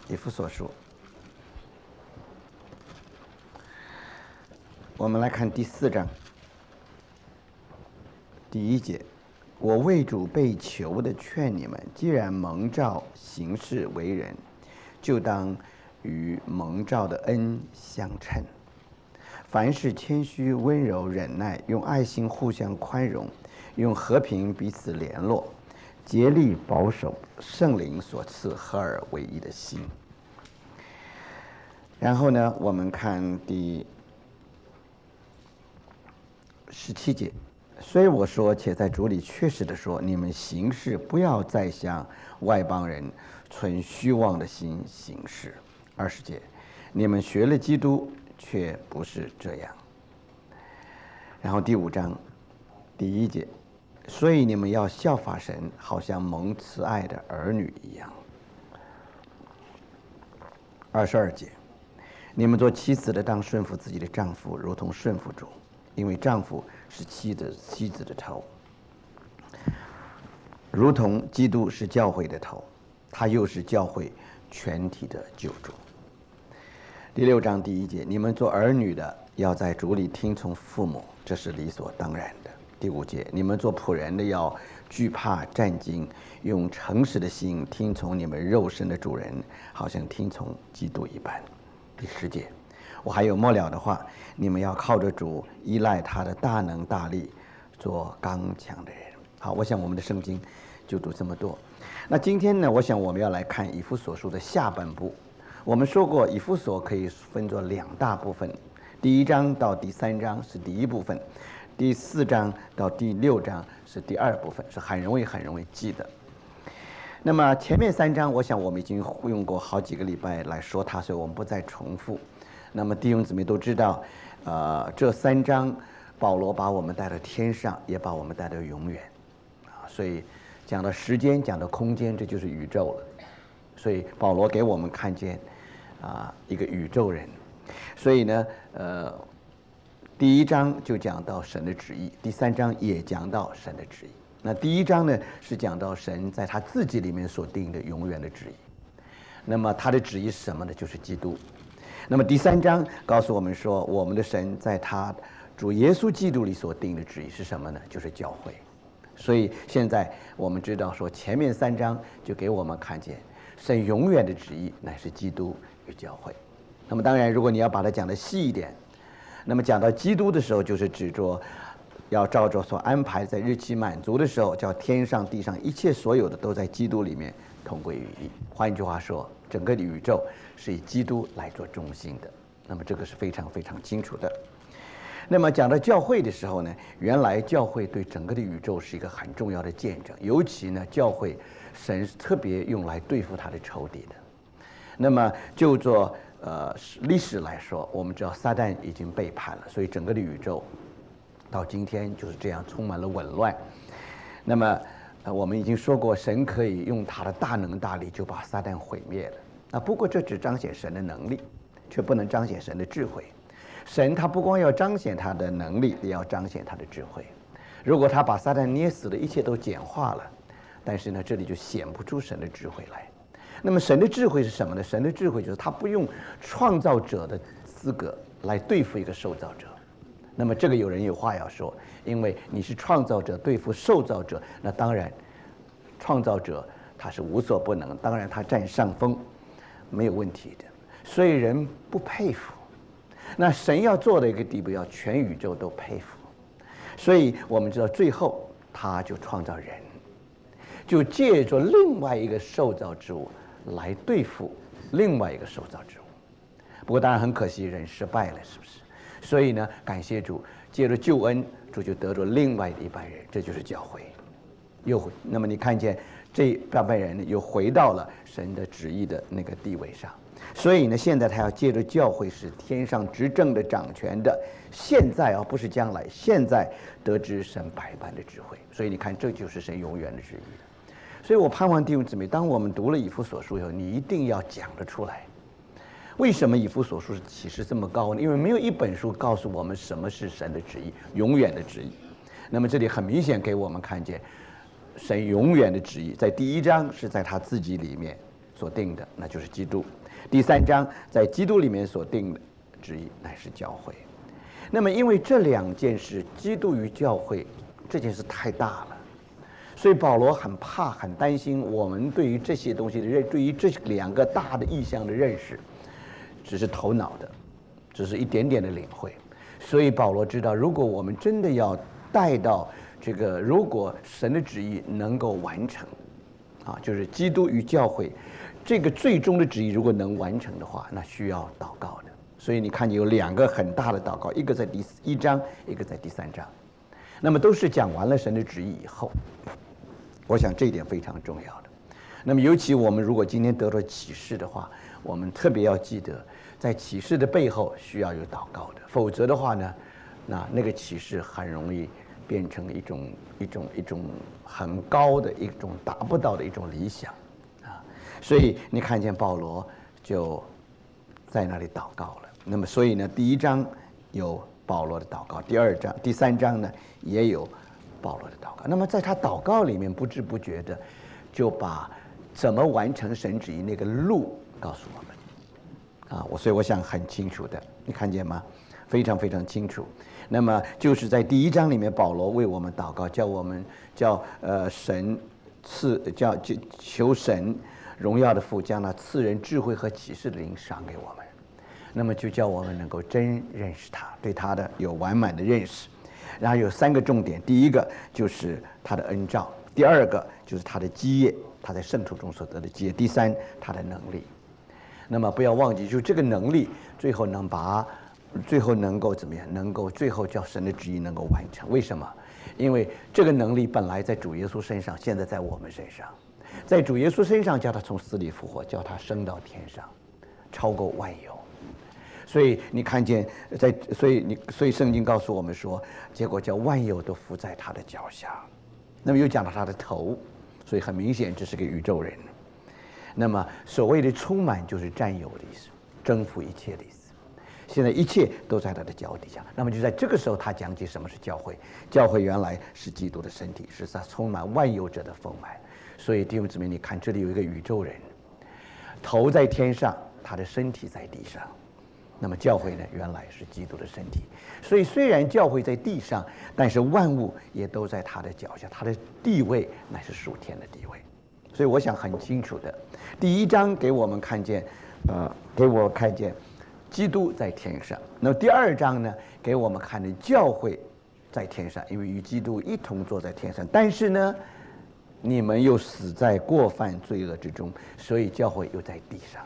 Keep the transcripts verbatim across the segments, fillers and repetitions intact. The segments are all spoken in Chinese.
以弗所书，我们来看第四章第一节。我为主被囚的劝你们，既然蒙召行事为人，就当与蒙召的恩相称。凡事谦虚、温柔、忍耐，用爱心互相宽容，用和平彼此联络，竭力保守圣灵所赐合而为一的心。然后呢，我们看第十七节。所以我说，且在主里确实的说，你们行事不要再像外邦人存虚妄的心行事。二十节，你们学了基督，却不是这样。然后第五章第一节，所以你们要效法神，好像蒙慈爱的儿女一样。二十二节，你们做妻子的当顺服自己的丈夫，如同顺服主，因为丈夫是妻子妻子的头，如同基督是教会的头，他又是教会全体的救主。第六章第一节，你们做儿女的要在主里听从父母，这是理所当然的。第五节，你们做仆人的要惧怕战兢，用诚实的心听从你们肉身的主人，好像听从基督一般。第十节，我还有末了的话，你们要靠着主，依赖他的大能大力，做刚强的人。好，我想我们的圣经就读这么多。那今天呢，我想我们要来看以弗所书的下半部。我们说过，以弗所可以分作两大部分，第一章到第三章是第一部分，第四章到第六章是第二部分，是很容易很容易记的。那么前面三章，我想我们已经用过好几个礼拜来说它，所以我们不再重复。那么弟兄姊妹都知道，呃，这三章保罗把我们带到天上，也把我们带到永远，啊，所以讲到时间，讲到空间，这就是宇宙了。所以保罗给我们看见，啊，一个宇宙人。所以呢，呃，第一章就讲到神的旨意，第三章也讲到神的旨意。那第一章呢，是讲到神在他自己里面所定的永远的旨意。那么他的旨意是什么呢？就是基督。那么第三章告诉我们说，我们的神在他主耶稣基督里所定的旨意是什么呢？就是教会。所以现在我们知道说，前面三章就给我们看见神永远的旨意乃是基督与教会。那么当然，如果你要把它讲得细一点，那么讲到基督的时候，就是指着要照着所安排在日期满足的时候，叫天上地上一切所有的都在基督里面同归于一。换一句话说，整个的宇宙是以基督来做中心的。那么这个是非常非常清楚的。那么讲到教会的时候呢，原来教会对整个的宇宙是一个很重要的见证，尤其呢，教会神是特别用来对付他的仇敌的。那么就做呃历史来说，我们知道撒旦已经背叛了，所以整个的宇宙到今天就是这样充满了紊乱。那么呃我们已经说过，神可以用他的大能大力就把撒旦毁灭了。啊，不过这只彰显神的能力，却不能彰显神的智慧。神他不光要彰显他的能力，也要彰显他的智慧。如果他把撒旦捏死了，一切都简化了，但是呢，这里就显不出神的智慧来。那么神的智慧是什么呢？神的智慧就是他不用创造者的资格来对付一个受造者。那么这个有人有话要说，因为你是创造者对付受造者，那当然创造者他是无所不能，当然他占上风，没有问题的。所以人不佩服，那神要做的一个地步，要全宇宙都佩服。所以我们知道最后他就创造人，就借着另外一个受造之物来对付另外一个受造之物。不过当然很可惜，人失败了，是不是？所以呢，感谢主，借着救恩，主就得着另外的一班人，这就是教会。又那么你看见这半班人又回到了神的旨意的那个地位上。所以呢，现在他要借着教会是天上执政的掌权的，现在啊不是将来，现在得知神百般的智慧。所以你看，这就是神永远的旨意。所以我盼望弟兄姊妹，当我们读了以弗所书以后，你一定要讲得出来。为什么以弗所书启示这么高呢？因为没有一本书告诉我们什么是神的旨意，永远的旨意。那么这里很明显给我们看见，神永远的旨意，在第一章是在他自己里面所定的，那就是基督；第三章在基督里面所定的旨意乃是教会。那么因为这两件事，基督与教会这件事太大了，所以保罗很怕很担心我们对于这些东西的认，对于这两个大的意象的认识只是头脑的，只是一点点的领会。所以保罗知道，如果我们真的要带到这个，如果神的旨意能够完成啊，就是基督与教会这个最终的旨意如果能完成的话，那需要祷告的。所以你看有两个很大的祷告，一个在第一章，一个在第三章，那么都是讲完了神的旨意以后。我想这一点非常重要的。那么尤其我们如果今天得到启示的话，我们特别要记得，在启示的背后需要有祷告的，否则的话呢，那那个启示很容易变成一种一种一种很高的一种达不到的一种理想啊。所以你看见保罗就在那里祷告了。那么所以呢，第一章有保罗的祷告，第二章、第三章呢也有保罗的祷告。那么在他祷告里面，不知不觉的就把怎么完成神旨意那个路告诉我们啊。我所以我想很清楚的，你看见吗？非常非常清楚。那么就是在第一章里面，保罗为我们祷告，叫我们叫呃神赐叫求神荣耀的父将那赐人智慧和启示的灵赏给我们。那么就叫我们能够真认识他，对他的有完满的认识。然后有三个重点，第一个就是他的恩召，第二个就是他的基业，他在圣徒中所得的基业，第三他的能力。那么不要忘记，就这个能力最后能把最后能够怎么样，能够最后叫神的旨意能够完成。为什么？因为这个能力本来在主耶稣身上，现在在我们身上，在主耶稣身上叫他从死里复活，叫他升到天上，超过万有。所以你看见在，所以你所以圣经告诉我们说，结果叫万有都伏在他的脚下。那么又讲到他的头，所以很明显这是个宇宙人。那么所谓的充满就是占有的意思，征服一切的意思。现在一切都在他的脚底下。那么就在这个时候，他讲起什么是教会。教会原来是基督的身体，是他充满万有者的丰满。所以弟兄姊妹，你看这里有一个宇宙人，头在天上，他的身体在地上。那么教会呢，原来是基督的身体。所以虽然教会在地上，但是万物也都在他的脚下，他的地位乃是属天的地位。所以我想很清楚的，第一章给我们看见，呃，给我看见基督在天上。那么第二章呢，给我们看见教会在天上，因为与基督一同坐在天上。但是呢，你们又死在过犯罪恶之中，所以教会又在地上。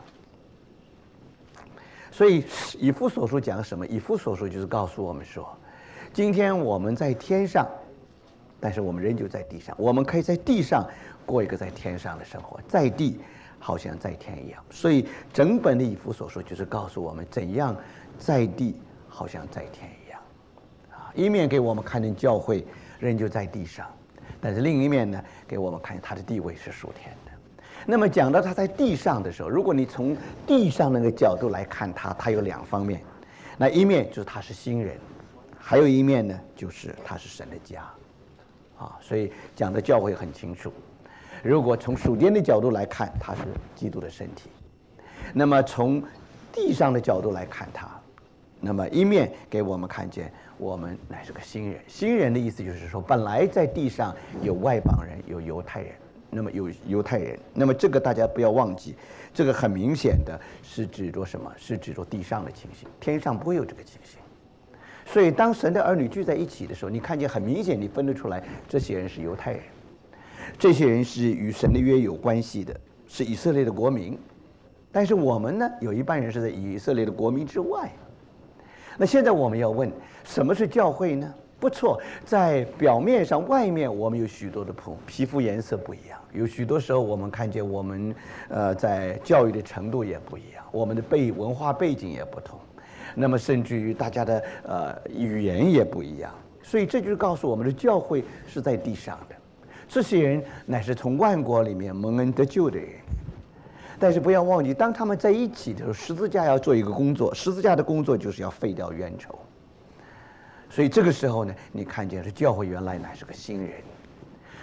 所以以弗所书讲什么？以弗所书就是告诉我们说，今天我们在天上，但是我们仍旧在地上。我们可以在地上过一个在天上的生活，在地好像在天一样。所以整本的以弗所书就是告诉我们怎样在地好像在天一样啊。一面给我们看见教会仍旧在地上，但是另一面呢，给我们看见他的地位是属天的。那么讲到他在地上的时候，如果你从地上那个角度来看他，他有两方面。那一面就是他是新人，还有一面呢，就是他是神的家啊。所以讲的教会很清楚。如果从属天的角度来看，他是基督的身体；那么从地上的角度来看他，那么一面给我们看见我们乃是个新人。新人的意思就是说，本来在地上有外邦人，有犹太人。那么有犹太人，那么这个大家不要忘记，这个很明显的是指着什么？是指着地上的情形，天上不会有这个情形。所以当神的儿女聚在一起的时候，你看见很明显，你分得出来，这些人是犹太人，这些人是与神的约有关系的，是以色列的国民。但是我们呢，有一半人是在以色列的国民之外。那现在我们要问，什么是教会呢？不错，在表面上、外面，我们有许多的不同，皮肤颜色不一样，有许多时候我们看见我们，呃，在教育的程度也不一样，我们的背文化背景也不同，那么甚至于大家的呃语言也不一样，所以这就是告诉我们的教会是在地上的，这些人乃是从万国里面蒙恩得救的人。但是不要忘记，当他们在一起的时候，十字架要做一个工作，十字架的工作就是要废掉冤仇。所以这个时候呢，你看见是教会原来乃是个新人，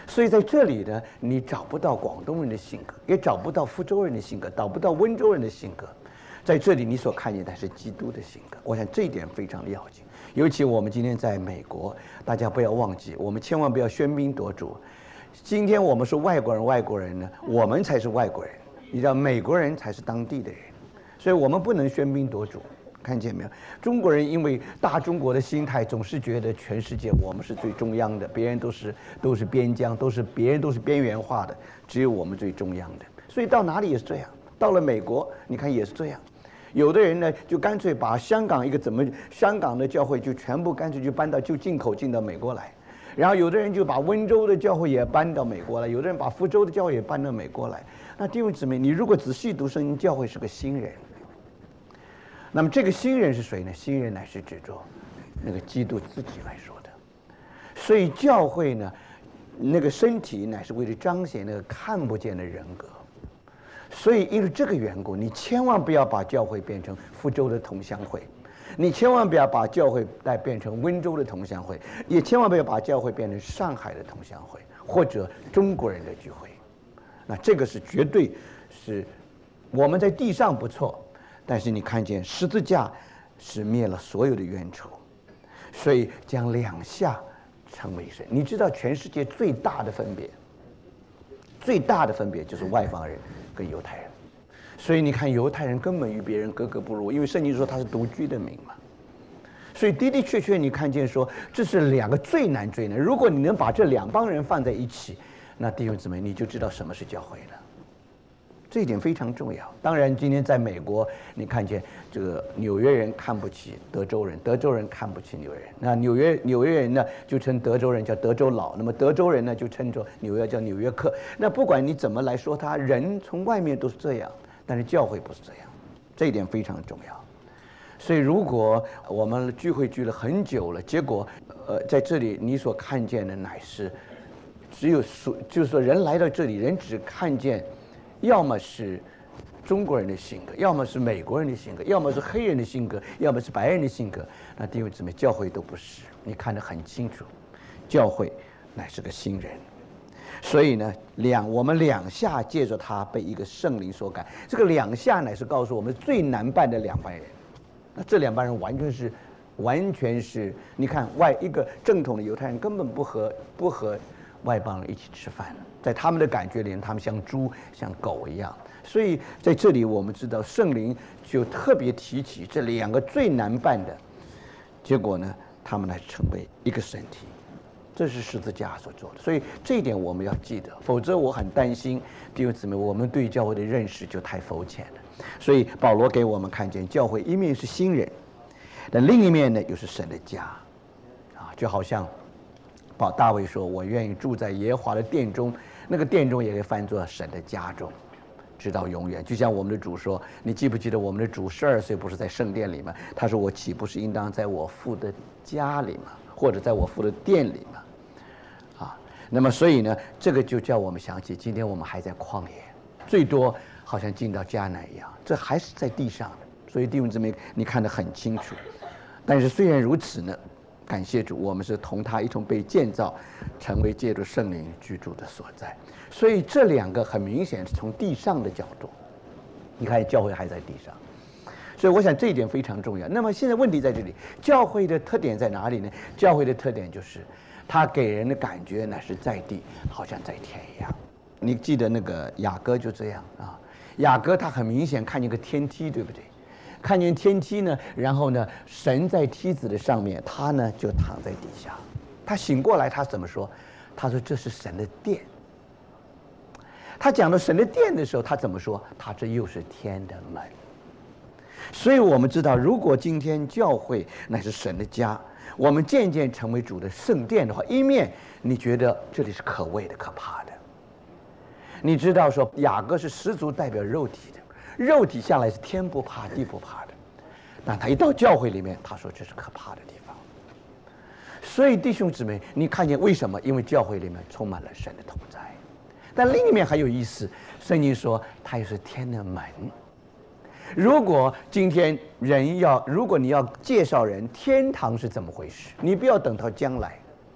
所以在这里呢，你找不到广东人的性格，也找不到福州人的性格，找不到温州人的性格。在这里，你所看见的是基督的性格。我想这一点非常要紧。尤其我们今天在美国，大家不要忘记，我们千万不要喧宾夺主。今天我们是外国人，外国人呢，我们才是外国人。你知道，美国人才是当地的人，所以我们不能喧宾夺主。看见没有？中国人因为大中国的心态，总是觉得全世界我们是最中央的，别人都是都是边疆，都是别人都是边缘化的，只有我们最中央的。所以到哪里也是这样，到了美国，你看也是这样。有的人呢，就干脆把香港一个怎么香港的教会就全部干脆就搬到就进口进到美国来，然后有的人就把温州的教会也搬到美国来，有的人把福州的教会也搬到美国来。那弟兄姊妹，你如果仔细读圣经，教会是个新人。那么这个新人是谁呢？新人乃是指着那个基督自己来说的。所以教会呢，那个身体乃是为了彰显那个看不见的人格。所以因为这个缘故，你千万不要把教会变成福州的同乡会，你千万不要把教会带变成温州的同乡会，也千万不要把教会变成上海的同乡会或者中国人的聚会。那这个是绝对是我们在地上不错，但是你看见十字架是灭了所有的冤仇，所以将两下成为神。你知道全世界最大的分别，最大的分别就是外邦人跟犹太人。所以你看犹太人根本与别人格格不入，因为圣经说他是独居的民嘛。所以的的确确你看见说这是两个最难最难。如果你能把这两帮人放在一起，那弟兄姊妹你就知道什么是教会了。这一点非常重要。当然今天在美国你看见这个纽约人看不起德州人，德州人看不起纽约人，那纽约纽约人呢就称德州人叫德州佬，那么德州人呢就称作纽约叫纽约客。那不管你怎么来说他，人从外面都是这样，但是教会不是这样，这一点非常重要。所以如果我们聚会聚了很久了，结果呃在这里你所看见的乃是只有属就是说人来到这里，人只看见要么是中国人的性格，要么是美国人的性格，要么是黑人的性格，要么是白人的性格。那弟兄姊妹，教会都不是，你看得很清楚，教会乃是个新人。所以呢，两我们两下借着他被一个圣灵所感，这个两下乃是告诉我们最难办的两班人。那这两班人完全是，完全是，你看外一个正统的犹太人根本不和不和外邦人一起吃饭，在他们的感觉里，他们像猪像狗一样。所以在这里我们知道圣灵就特别提起这两个最难办的，结果呢，他们来成为一个身体。这是十字架所做的，所以这一点我们要记得，否则我很担心弟兄姊妹，我们对教会的认识就太肤浅了。所以保罗给我们看见，教会一面是新人，但另一面呢又是神的家，啊，就好像保大卫说：“我愿意住在耶和华的殿中。”那个殿中也可以翻作神的家中，直到永远。就像我们的主说：“你记不记得我们的主十二岁不是在圣殿里吗？他说：‘我岂不是应当在我父的家里吗？或者在我父的殿里吗？’啊，那么所以呢，这个就叫我们想起，今天我们还在旷野，最多好像进到迦南一样，这还是在地上的。所以弟兄姊妹，你看得很清楚。但是虽然如此呢，感谢主，我们是同他一同被建造，成为借着圣灵居住的所在。所以这两个很明显是从地上的角度，你看教会还在地上。所以我想这一点非常重要。那么现在问题在这里，教会的特点在哪里呢？教会的特点就是它给人的感觉呢是在地，好像在天一样。你记得那个雅各就这样啊，雅各他很明显看见个天梯，对不对？看见天梯呢，然后呢，神在梯子的上面，他呢就躺在底下。他醒过来，他怎么说？他说这是神的殿。他讲到神的殿的时候，他怎么说？他这又是天的门。所以我们知道，如果今天教会乃是神的家，我们渐渐成为主的圣殿的话，一面你觉得这里是可畏的、可怕的。你知道说雅各是十足代表肉体的，肉体向来是天不怕地不怕的，但他一到教会里面，他说这是可怕的地方。所以弟兄姊妹，你看见为什么？因为教会里面充满了神的同在。但另一面还有意思，圣经说它又是天的门。如果今天人要，如果你要介绍人天堂是怎么回事，你不要等到将来，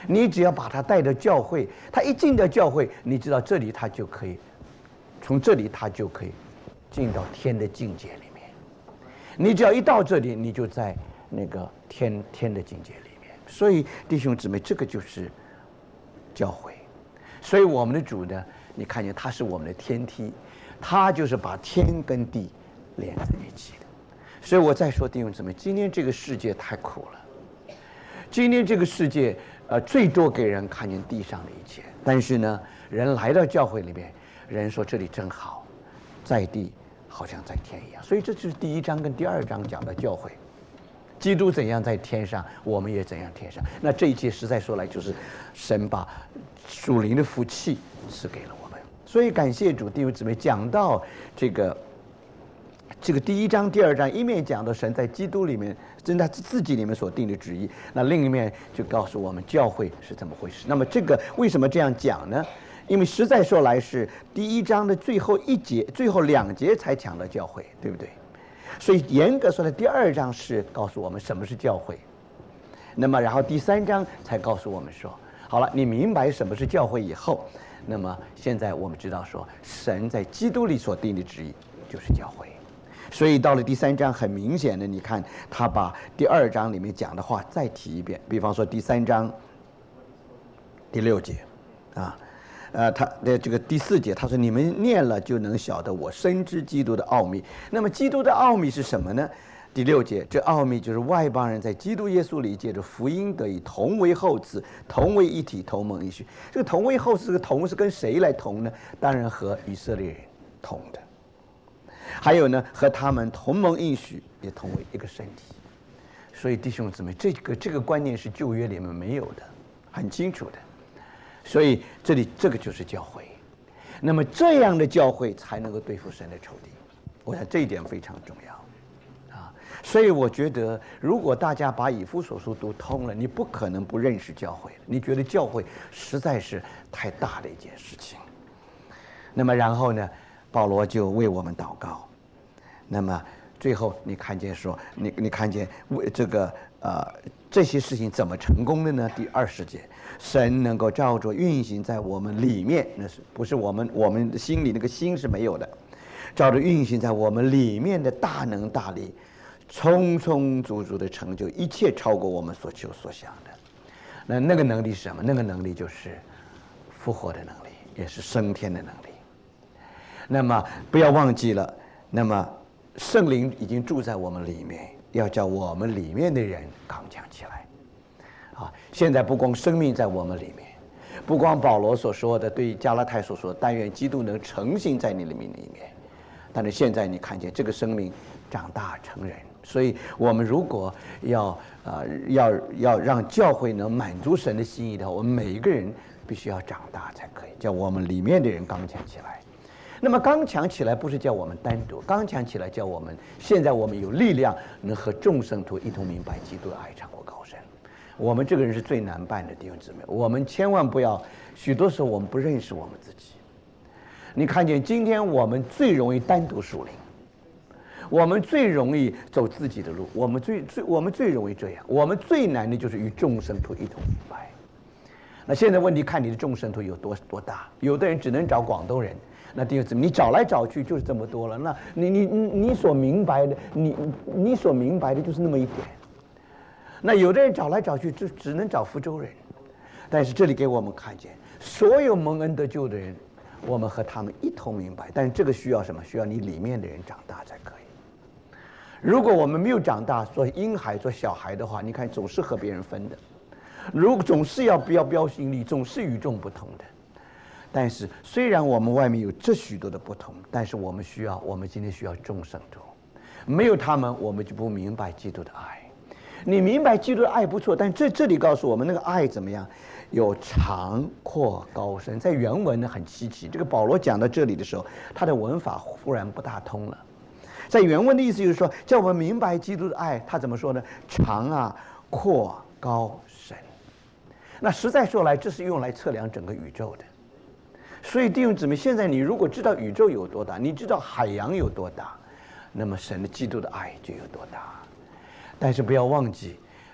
你只要把他带到教会，他一进到教会，你知道这里他就可以，从这里他就可以进到天的境界里面。你只要一到这里，你就在那个天天的境界里面。所以弟兄姊妹，这个就是教会。所以我们的主呢，你看见他是我们的天梯，他就是把天跟地连在一起的。所以我再说弟兄姊妹，今天这个世界太苦了，今天这个世界呃最多给人看见地上的一切，但是呢，人来到教会里面，人说这里真好，在地好像在天一样。所以这就是第一章跟第二章讲的教会，基督怎样在天上，我们也怎样天上。那这一切实在说来，就是神把属灵的福气赐给了我们。所以感谢主，弟兄姊妹，讲到这个这个第一章、第二章，一面讲到神在基督里面，在他自己里面所定的旨意，那另一面就告诉我们教会是怎么回事。那么这个为什么这样讲呢？因为实在说来是第一章的最后一节、最后两节才讲到教会，对不对？所以严格说来，第二章是告诉我们什么是教会，那么然后第三章才告诉我们说，好了，你明白什么是教会以后，那么现在我们知道说，神在基督里所定的旨意就是教会。所以到了第三章，很明显的，你看他把第二章里面讲的话再提一遍。比方说第三章第六节，啊，呃，他的这个第四节，他说你们念了就能晓得我深知基督的奥秘。那么基督的奥秘是什么呢？第六节，这奥秘就是外邦人在基督耶稣里借着福音得以同为后嗣，同为一体，同蒙应许。这个同为后嗣，这个同是跟谁来同呢？当然和以色列人同的。还有呢，和他们同盟应许，也同为一个身体。所以弟兄姊妹，这个这个观念是旧约里面没有的，很清楚的。所以这里这个就是教会。那么这样的教会才能够对付神的仇敌，我想这一点非常重要啊。所以我觉得，如果大家把以弗所书读通了，你不可能不认识教会。你觉得教会实在是太大的一件事情。那么然后呢，保罗就为我们祷告。那么最后你看见说，你你看见为这个呃这些事情怎么成功的呢？第二十节，神能够照着运行在我们里面，那是不是我们我们的心里那个心是没有的？照着运行在我们里面的大能大力，充充足足的成就一切超过我们所求所想的。那那个能力是什么？那个能力就是复活的能力，也是升天的能力。那么不要忘记了，那么圣灵已经住在我们里面，要叫我们里面的人刚强起来。啊，现在不光生命在我们里面，不光保罗所说的对加拉太所说的，但愿基督能成形在你里面里面。但是现在你看见这个生命长大成人，所以我们如果要呃要要让教会能满足神的心意的话，我们每一个人必须要长大才可以，叫我们里面的人刚强起来。那么刚强起来不是叫我们单独，刚强起来叫我们现在我们有力量能和众圣徒一同明白基督的爱长过高深。我们这个人是最难办的弟兄姊妹，我们千万不要，许多时候我们不认识我们自己。你看见今天我们最容易单独属灵，我们最容易走自己的路，我们最最我们最容易这样，我们最难的就是与众圣徒一同明白。那现在问题看你的众圣徒有多多大，有的人只能找广东人。那弟兄姊妹，你找来找去就是这么多了。那你你你你所明白的，你你所明白的就是那么一点。那有的人找来找去就只能找福州人，但是这里给我们看见，所有蒙恩得救的人，我们和他们一同明白。但是这个需要什么？需要你里面的人长大才可以。如果我们没有长大，做婴孩做小孩的话，你看总是和别人分的，如果总是要标标新立，总是与众不同的。但是虽然我们外面有这许多的不同，但是我们需要，我们今天需要众圣徒，没有他们我们就不明白基督的爱。你明白基督的爱不错，但这这里告诉我们那个爱怎么样？有长阔高深。在原文呢很稀奇，这个保罗讲到这里的时候，他的文法忽然不大通了。在原文的意思就是说，叫我们明白基督的爱，他怎么说呢？长啊，阔高深。那实在说来，这是用来测量整个宇宙的。所以弟兄姊妹，现在你如果知道宇宙有多大，你知道海洋有多大，那么神的基督的爱就有多大。但是不要忘记，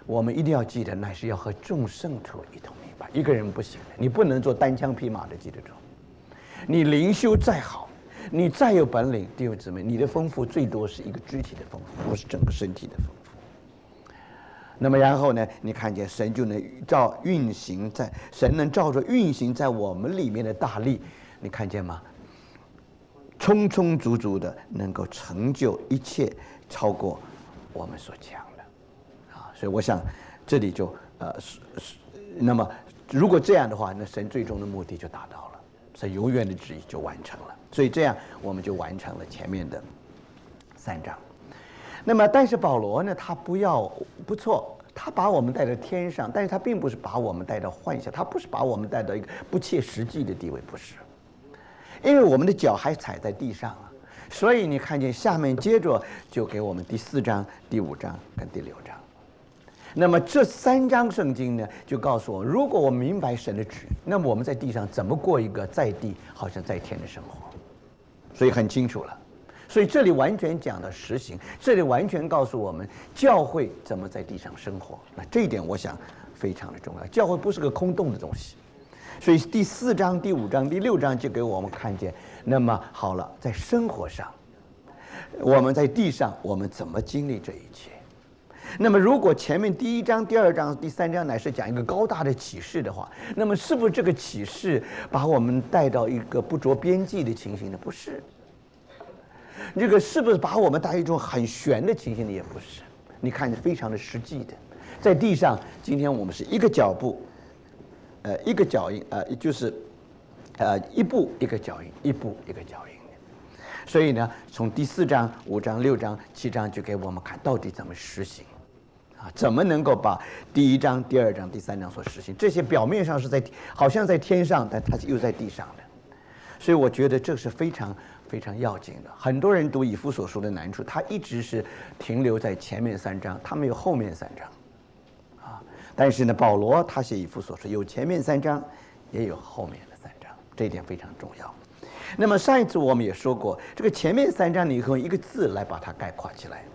我们一定要记得，乃是要和众圣徒一同明白。一个人不行的，你不能做单枪匹马的基督徒。你灵修再好，你再有本领，弟兄姊妹，你的丰富最多是一个肢体的丰富，不是整个身体的丰富。那么然后呢，你看见神就能照运行在神能照着运行在我们里面的大力，你看见吗？充充足足的能够成就一切，超过我们所讲的啊。所以我想这里就呃是是，那么如果这样的话，那神最终的目的就达到了，神永远的旨意就完成了。所以这样我们就完成了前面的三章。那么但是保罗呢，他不要不错，他把我们带到天上，但是他并不是把我们带到幻想，他不是把我们带到一个不切实际的地位，不是，因为我们的脚还踩在地上啊。所以你看见下面接着就给我们第四章、第五章跟第六章。那么这三章圣经呢，就告诉我，如果我们明白神的旨意，那么我们在地上怎么过一个在地好像在天的生活，所以很清楚了。所以这里完全讲的实行，这里完全告诉我们教会怎么在地上生活。那这一点我想非常的重要，教会不是个空洞的东西。所以第四章、第五章、第六章就给我们看见，那么好了，在生活上，我们在地上我们怎么经历这一切。那么如果前面第一章、第二章、第三章乃是讲一个高大的启示的话，那么是不是这个启示把我们带到一个不着边际的情形呢？不是。这个是不是把我们带一种很玄的情形呢？也不是。你看非常的实际的，在地上今天我们是一个脚步呃一个脚印，呃就是呃一步一个脚印，一步一个脚印。所以呢，从第四章、五章、六章、七章就给我们看到底怎么实行啊，怎么能够把第一章、第二章、第三章所实行，这些表面上是在好像在天上，但它又在地上的。所以我觉得这是非常非常要紧的。很多人读以弗所书的难处，他一直是停留在前面三章，他没有后面三章啊。但是呢，保罗他写以弗所书有前面三章，也有后面的三章，这一点非常重要。那么上一次我们也说过，这个前面三章你可以用一个字来把它概括起来，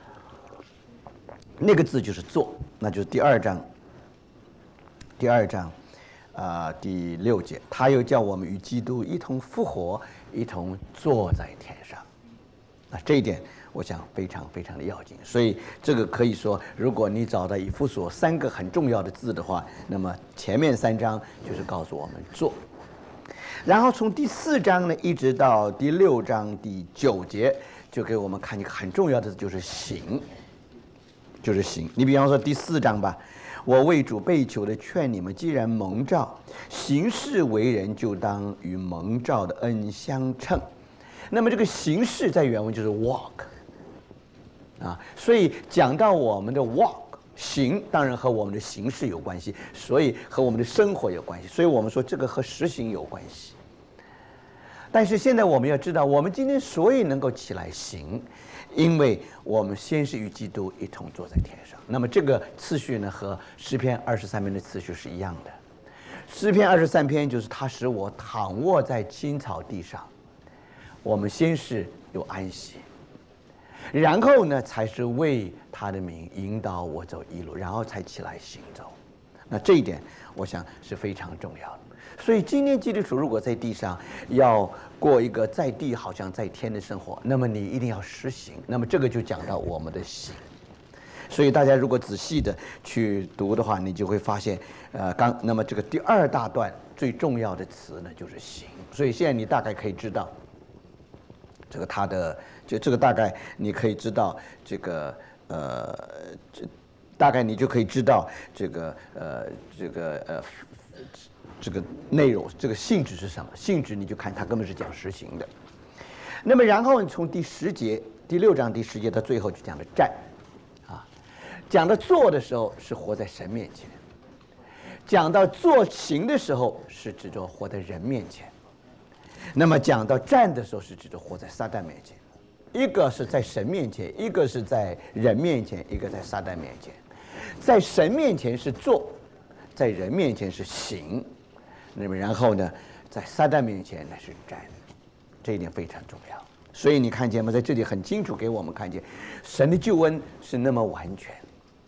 那个字就是做，那就是第二章。第二章呃，第六节，他又叫我们与基督一同复活，一同坐在天上。那这一点我想非常非常的要紧。所以这个可以说，如果你找到以弗所三个很重要的字的话，那么前面三章就是告诉我们做。然后从第四章呢一直到第六章第九节，就给我们看一个很重要的字，就是行，就是行。你比方说第四章吧，我为主被囚的劝你们，既然蒙召，行事为人就当与蒙召的恩相称。那么这个行事在原文就是 walk 啊，所以讲到我们的 walk 行，当然和我们的行事有关系，所以和我们的生活有关系，所以我们说这个和实行有关系。但是现在我们要知道，我们今天所以能够起来行，因为我们先是与基督一同坐在天上。那么这个次序呢，和诗篇二十三篇的次序是一样的。诗篇二十三篇就是他使我躺卧在青草地上，我们先是有安息，然后呢才是为他的名引导我走一路，然后才起来行走。那这一点我想是非常重要的。所以今天基督徒如果在地上要过一个在地好像在天的生活，那么你一定要实行。那么这个就讲到我们的行。所以大家如果仔细的去读的话，你就会发现呃刚那么这个第二大段最重要的词呢就是行。所以现在你大概可以知道这个它的就这个大概你可以知道这个呃这大概你就可以知道这个呃这个呃这个内容这个性质是什么。性质你就看它根本是讲实行的。那么然后从第十节第六章第十节到最后就讲的站啊，讲到做的时候是活在神面前，讲到做行的时候是指着活在人面前，那么讲到站的时候是指着活在撒旦面前。一个是在神面前，一个是在人面前，一个在撒旦面前。在神面前是做，在人面前是行，那么然后呢在撒旦面前那是站，这一点非常重要。所以你看见吗，在这里很清楚给我们看见神的救恩是那么完全，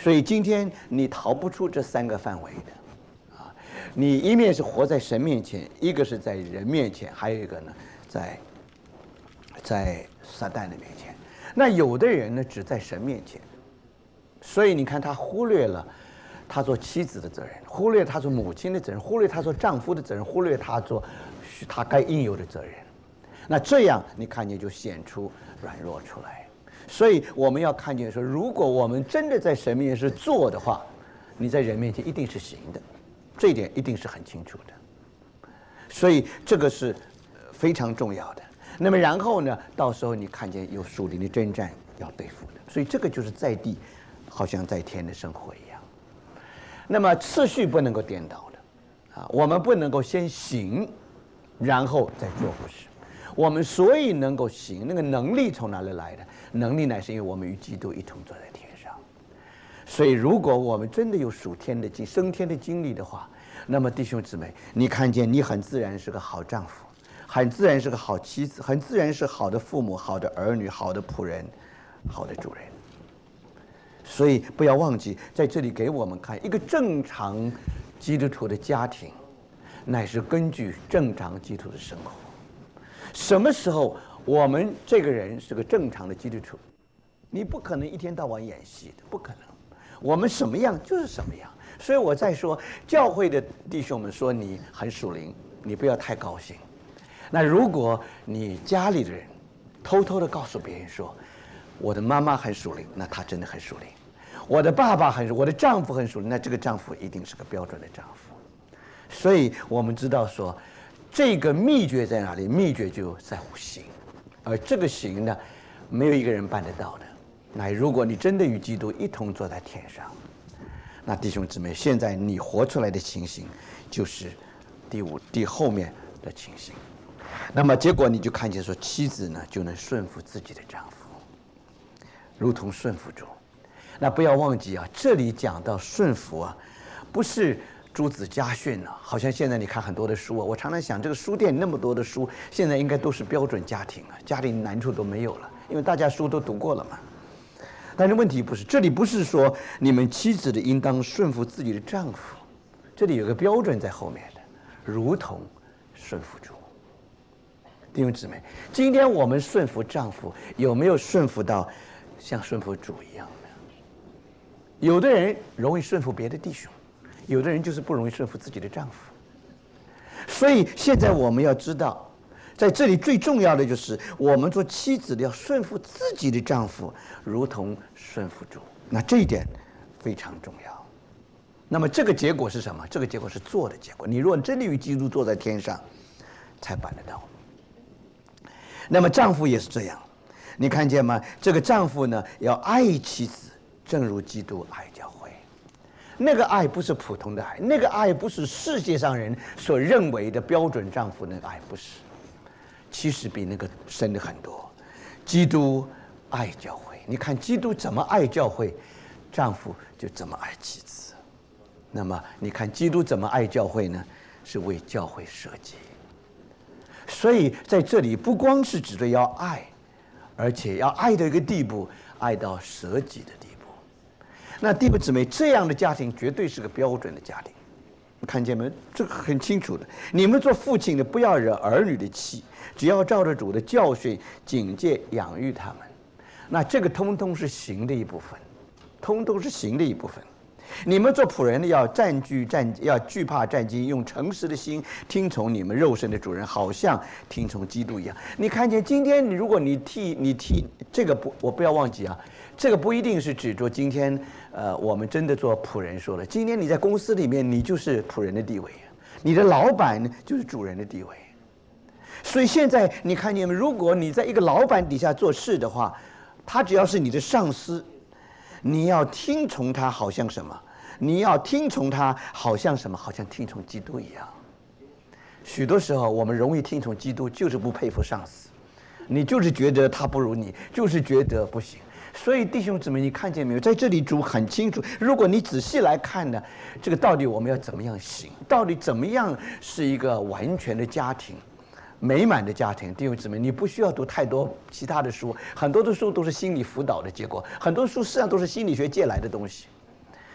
所以今天你逃不出这三个范围的，啊，你一面是活在神面前，一个是在人面前，还有一个呢，在在撒旦的面前。那有的人呢，只在神面前，所以你看他忽略了他做妻子的责任，忽略他做母亲的责任，忽略他做丈夫的责任，忽略他做他该应有的责任。那这样你看见就显出软弱出来。所以我们要看见说，如果我们真的在神面前是做的话，你在人面前一定是行的，这一点一定是很清楚的。所以这个是非常重要的。那么然后呢，到时候你看见有属灵的征战要对付的，所以这个就是在地好像在天的生活一样。那么次序不能够颠倒的啊，我们不能够先行，然后再做，不是。我们所以能够行，那个能力从哪里来的？能力乃是因为我们与基督一同坐在天上。所以如果我们真的有属天的经升天的经历的话，那么弟兄姊妹，你看见你很自然是个好丈夫，很自然是个好妻子，很自然是好的父母、好的儿女、好的仆人、好的主人。所以不要忘记，在这里给我们看一个正常基督徒的家庭，乃是根据正常基督徒的生活。什么时候我们这个人是个正常的基督徒？你不可能一天到晚演戏的，不可能。我们什么样就是什么样。所以我在说，教会的弟兄们说你很属灵，你不要太高兴。那如果你家里的人偷偷的告诉别人说，我的妈妈很属灵，那她真的很属灵；我的爸爸很属，我的丈夫很属灵，那这个丈夫一定是个标准的丈夫。所以我们知道说，这个秘诀在哪里？秘诀就在乎行，而这个行呢，没有一个人办得到的。那如果你真的与基督一同坐在天上，那弟兄姊妹，现在你活出来的情形，就是第五第后面的情形。那么结果你就看见说，妻子呢就能顺服自己的丈夫，如同顺服主。那不要忘记啊，这里讲到顺服啊，不是诸子家训啊，好像现在你看很多的书啊，我常常想，这个书店那么多的书，现在应该都是标准家庭啊，家庭难处都没有了，因为大家书都读过了嘛。但是问题不是，这里不是说你们妻子的应当顺服自己的丈夫，这里有个标准在后面的，如同顺服主。弟兄姊妹，今天我们顺服丈夫，有没有顺服到像顺服主一样的？有的人容易顺服别的弟兄，有的人就是不容易顺服自己的丈夫。所以现在我们要知道，在这里最重要的就是我们做妻子的要顺服自己的丈夫，如同顺服主。那这一点非常重要。那么这个结果是什么？这个结果是做的结果。你若真的与基督坐在天上，才办得到。那么丈夫也是这样，你看见吗？这个丈夫呢，要爱妻子，正如基督爱教会。那个爱不是普通的爱，那个爱不是世界上人所认为的标准丈夫那个爱，不是。其实比那个深的很多。基督爱教会，你看基督怎么爱教会，丈夫就怎么爱妻子。那么你看基督怎么爱教会呢？是为教会舍己。所以在这里不光是指的要爱，而且要爱到一个地步，爱到舍己的地步。那弟兄姊妹，这样的家庭绝对是个标准的家庭。看见没？这个很清楚的。你们做父亲的，不要惹儿女的气，只要照着主的教训、警戒、养育他们。那这个通通是行的一部分，通通是行的一部分。你们做仆人的要占据战，要惧怕战兢，用诚实的心听从你们肉身的主人，好像听从基督一样。你看见今天，如果你替你替这个不，我不要忘记啊，这个不一定是指着今天，呃，我们真的做仆人说了。今天你在公司里面，你就是仆人的地位，你的老板就是主人的地位。所以现在你看见没？如果你在一个老板底下做事的话，他只要是你的上司。你要听从他，好像什么？你要听从他，好像什么？好像听从基督一样。许多时候，我们容易听从基督，就是不佩服上司，你就是觉得他不如你，就是觉得不行。所以弟兄姊妹，你看见没有？在这里主很清楚，如果你仔细来看呢，这个到底我们要怎么样行？到底怎么样是一个完全的家庭？美满的家庭，弟兄姊妹，你不需要读太多其他的书，很多的书都是心理辅导的结果，很多书实际上都是心理学借来的东西。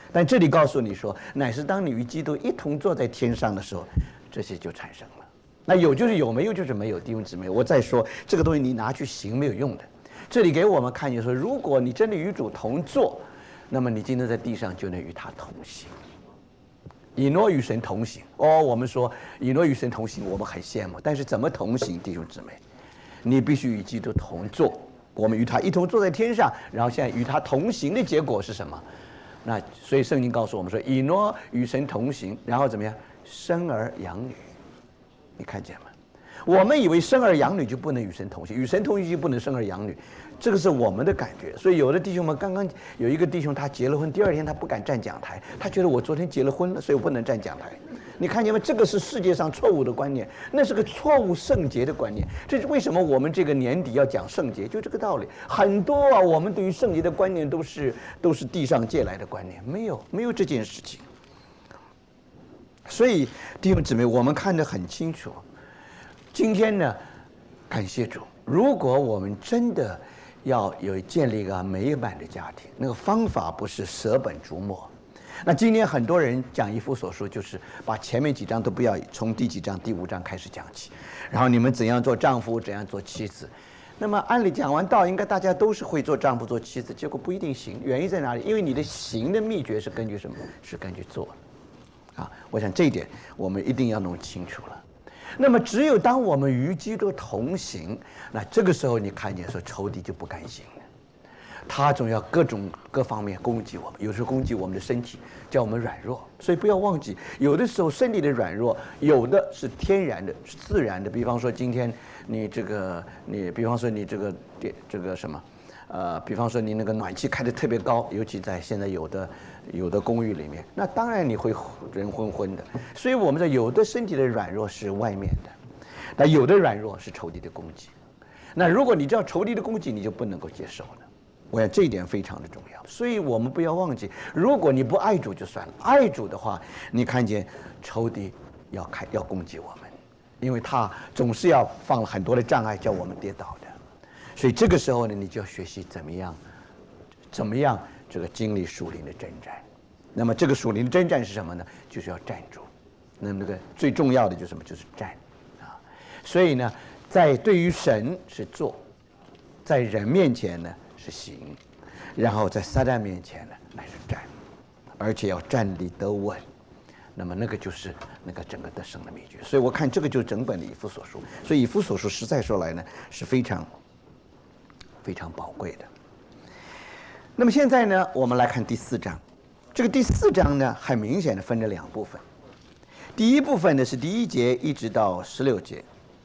但这里告诉你说，乃是当你与基督一同坐在天上的时候，这些就产生了。那有就是有，没有就是没有。弟兄姊妹，我再说这个东西你拿去行没有用的。这里给我们看见说，如果你真的与主同坐，那么你今天在地上就能与他同行。以诺与神同行哦，我们说以诺与神同行，我们很羡慕。但是怎么同行，弟兄姊妹？你必须与基督同坐，我们与他一同坐在天上，然后现在与他同行的结果是什么？那所以圣经告诉我们说，以诺与神同行，然后怎么样？生儿养女，你看见吗？我们以为生儿养女就不能与神同行，与神同行就不能生儿养女，这个是我们的感觉。所以有的弟兄们，刚刚有一个弟兄他结了婚，第二天他不敢站讲台，他觉得我昨天结了婚了，所以我不能站讲台。你看见吗？这个是世界上错误的观念，那是个错误圣洁的观念。这是为什么我们这个年底要讲圣洁，就这个道理。很多啊，我们对于圣洁的观念都是都是地上借来的观念，没有没有这件事情。所以弟兄姊妹，我们看得很清楚。今天呢，感谢主，如果我们真的要有建立一个美满的家庭，那个方法不是舍本逐末。那今天很多人讲以弗所书，就是把前面几章都不要，从第几章第五章开始讲起，然后你们怎样做丈夫，怎样做妻子。那么按理讲完道，应该大家都是会做丈夫做妻子，结果不一定行。原因在哪里？因为你的行的秘诀是根据什么？是根据做。啊，我想这一点我们一定要弄清楚了。那么只有当我们与基督同行，那这个时候你看见说仇敌就不甘心了，他总要各种各方面攻击我们，有时候攻击我们的身体，叫我们软弱。所以不要忘记，有的时候身体的软弱，有的是天然的、是自然的。比方说今天你这个，你比方说你这个电这个什么，呃，比方说你那个暖气开得特别高，尤其在现在有的有的公寓里面，那当然你会人昏昏的。所以我们说有的身体的软弱是外面的，那有的软弱是仇敌的攻击。那如果你知道仇敌的攻击，你就不能够接受了。我想这一点非常的重要，所以我们不要忘记，如果你不爱主就算了，爱主的话，你看见仇敌要开要攻击我们，因为他总是要放了很多的障碍，叫我们跌倒的。所以这个时候呢，你就要学习怎么样，怎么样这个经历属灵的征战。那么这个属灵的征战是什么呢？就是要站住。那么那个最重要的就是什么？就是站啊。所以呢，在对于神是做，在人面前呢是行，然后在撒旦面前呢乃是站，而且要站立得稳。那么那个就是那个整个得胜的秘诀。所以我看这个就是整本的以弗所书。所以以弗所书实在说来呢是非常非常宝贵的。那么现在呢，我们来看第四章。这个第四章呢，很明显的分了两部分。第一部分呢是第一节一直到十六节，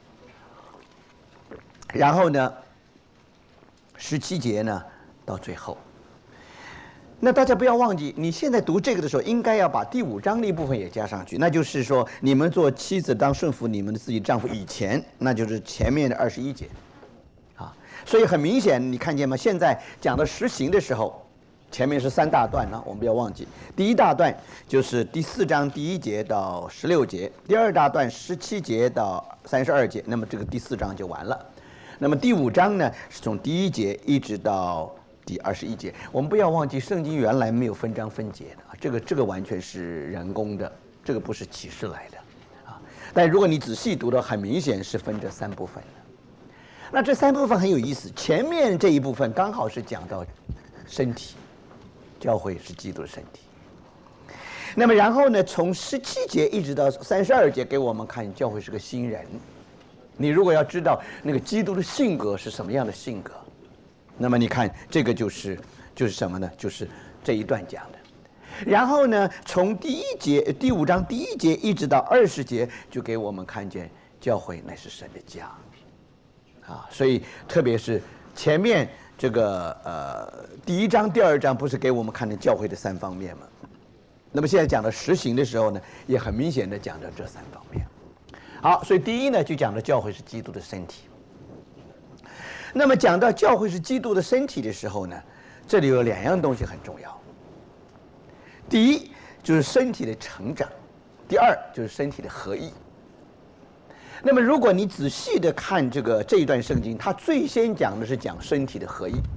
然后呢，十七节呢到最后。那大家不要忘记，你现在读这个的时候，应该要把第五章的一部分也加上去，那就是说，你们做妻子当顺服你们的自己丈夫以前，那就是前面的二十一节。所以很明显，你看见吗？现在讲到实行的时候，前面是三大段呢，我们不要忘记。第一大段就是第四章第一节到十六节，第二大段十七节到三十二节，那么这个第四章就完了。那么第五章呢，是从第一节一直到第二十一节。我们不要忘记，圣经原来没有分章分节的啊，这个这个完全是人工的，这个不是启示来的啊。但如果你仔细读的，很明显是分这三部分的。那这三部分很有意思，前面这一部分刚好是讲到身体，教会是基督的身体。那么然后呢，从十七节一直到三十二节，给我们看教会是个新人。你如果要知道那个基督的性格是什么样的性格，那么你看这个就是就是什么呢？就是这一段讲的。然后呢，从第一节第五章第一节一直到二十节，就给我们看见教会乃是神的家。啊，所以特别是前面这个呃第一章、第二章不是给我们看的教会的三方面吗？那么现在讲到实行的时候呢，也很明显的讲到这三方面。好，所以第一呢就讲到教会是基督的身体。那么讲到教会是基督的身体的时候呢，这里有两样东西很重要。第一就是身体的成长，第二就是身体的合一。那么如果你仔细的看这个这一段圣经，它最先讲的是讲身体的合一，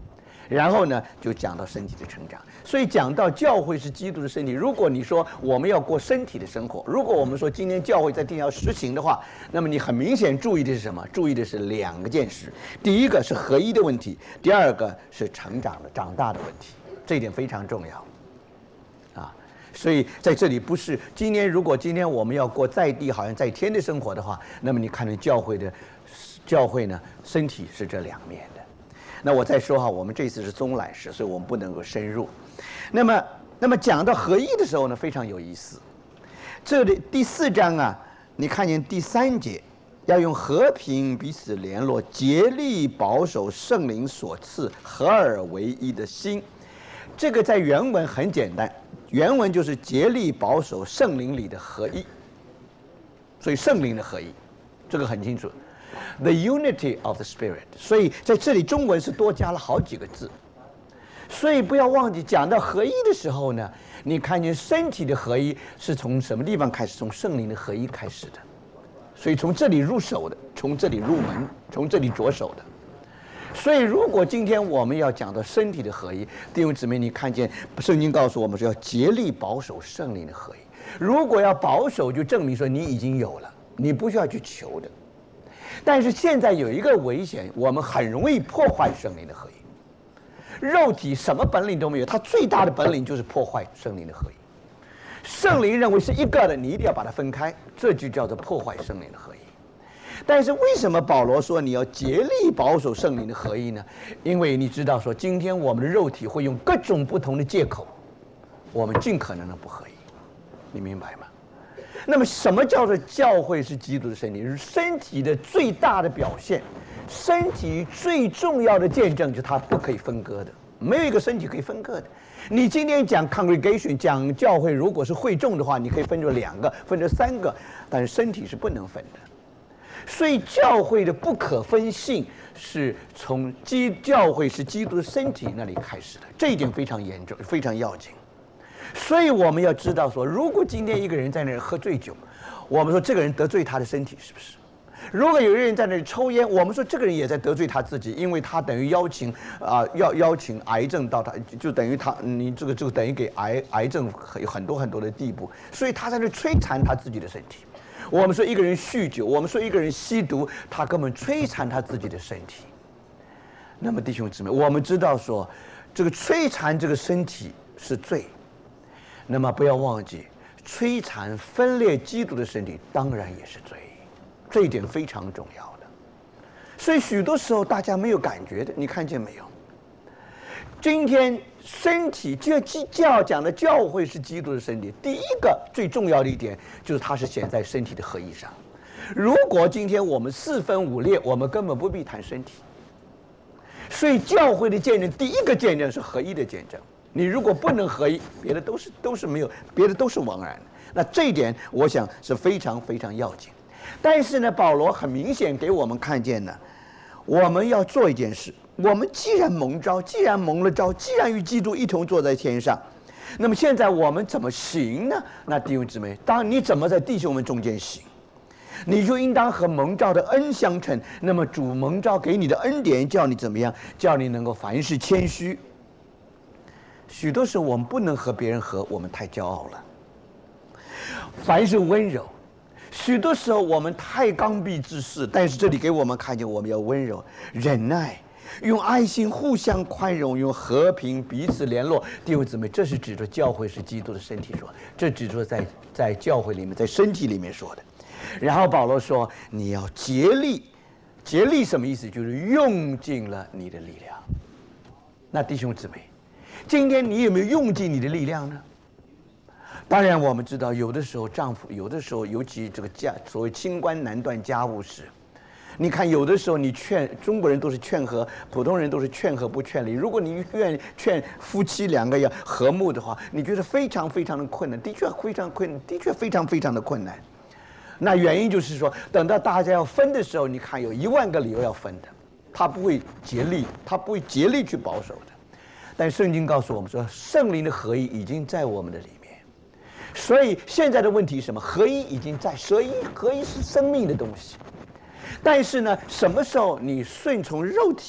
然后呢就讲到身体的成长。所以讲到教会是基督的身体，如果你说我们要过身体的生活，如果我们说今天教会在地上要实行的话，那么你很明显注意的是什么？注意的是两个件事，第一个是合一的问题，第二个是成长的长大的问题，这一点非常重要啊。所以在这里不是今天，如果今天我们要过在地好像在天的生活的话，那么你看见教会的教会呢，身体是这两面的。那我再说哈，我们这次是综览式，所以我们不能够深入。那么，那么讲到合一的时候呢，非常有意思。这里第四章啊，你看见第三节，要用和平彼此联络，竭力保守圣灵所赐合而为一的心。这个在原文很简单，原文就是竭力保守圣灵里的合一。所以圣灵的合一，这个很清楚。The unity of the Spirit， 所以在这里中文是多加了好几个字，所以不要忘记讲到合一的时候呢，你看见身体的合一是从什么地方开始？从圣灵的合一开始的，所以从这里入手的，从这里入门，从这里着手的。所以如果今天我们要讲到身体的合一，弟兄姊妹，你看见圣经告诉我们说要竭力保守圣灵的合一。如果要保守，就证明说你已经有了，你不需要去求的。但是现在有一个危险，我们很容易破坏圣灵的合一。肉体什么本领都没有，它最大的本领就是破坏圣灵的合一。圣灵认为是一个的，你一定要把它分开，这就叫做破坏圣灵的合一。但是为什么保罗说你要竭力保守圣灵的合一呢？因为你知道说，今天我们的肉体会用各种不同的借口，我们尽可能的不合一，你明白吗？那么什么叫做教会是基督的身体？身体的最大的表现，身体最重要的见证就是它不可以分割的，没有一个身体可以分割的。你今天讲 congregation 讲教会，如果是会众的话，你可以分成两个，分成三个，但是身体是不能分的。所以教会的不可分性是从基教会是基督的身体那里开始的，这一点非常严重，非常要紧。所以我们要知道说，如果今天一个人在那里喝醉酒，我们说这个人得罪他的身体，是不是？如果有一个人在那里抽烟，我们说这个人也在得罪他自己，因为他等于邀请啊、呃，要邀请癌症到他，就等于他你这个就等于给癌癌症有很多很多的地步，所以他在那摧残他自己的身体。我们说一个人酗酒，我们说一个人吸毒，他根本摧残他自己的身体。那么弟兄姊妹，我们知道说，这个摧残这个身体是罪。那么不要忘记，摧残分裂基督的身体当然也是罪，这一点非常重要的。所以许多时候大家没有感觉的，你看见没有？今天身体就教讲的教会是基督的身体，第一个最重要的一点就是它是显在身体的合一上。如果今天我们四分五裂，我们根本不必谈身体。所以教会的见证，第一个见证是合一的见证。你如果不能合一，别的都是都是没有，别的都是枉然的。那这一点，我想是非常非常要紧。但是呢，保罗很明显给我们看见呢，我们要做一件事。我们既然蒙召，既然蒙了召，既然与基督一同坐在天上，那么现在我们怎么行呢？那弟兄姊妹，当你怎么在弟兄们中间行，你就应当和蒙召的恩相称。那么主蒙召给你的恩典，叫你怎么样？叫你能够凡事谦虚。许多时候我们不能和别人和，我们太骄傲了。凡是温柔，许多时候我们太刚愎自恃，但是这里给我们看见，我们要温柔、忍耐，用爱心互相宽容，用和平彼此联络。弟兄姊妹，这是指着教会是基督的身体说，这指着在在教会里面，在身体里面说的。然后保罗说，你要竭力，竭力什么意思？就是用尽了你的力量。那弟兄姊妹，今天你有没有用尽你的力量呢？当然我们知道，有的时候丈夫，有的时候尤其这个家所谓清官难断家务事，你看有的时候你劝中国人都是劝和，普通人都是劝和不劝离。如果你愿劝夫妻两个要和睦的话，你觉得非常非常的困难，的确非常困难，的确非常非常的困难。那原因就是说，等到大家要分的时候，你看有一万个理由要分的，他不会竭力，他不会竭力去保守的。但圣经告诉我们说，圣灵的合一已经在我们的里面。所以现在的问题是什么？合一已经在，合一合一是生命的东西。但是呢，什么时候你顺从肉体，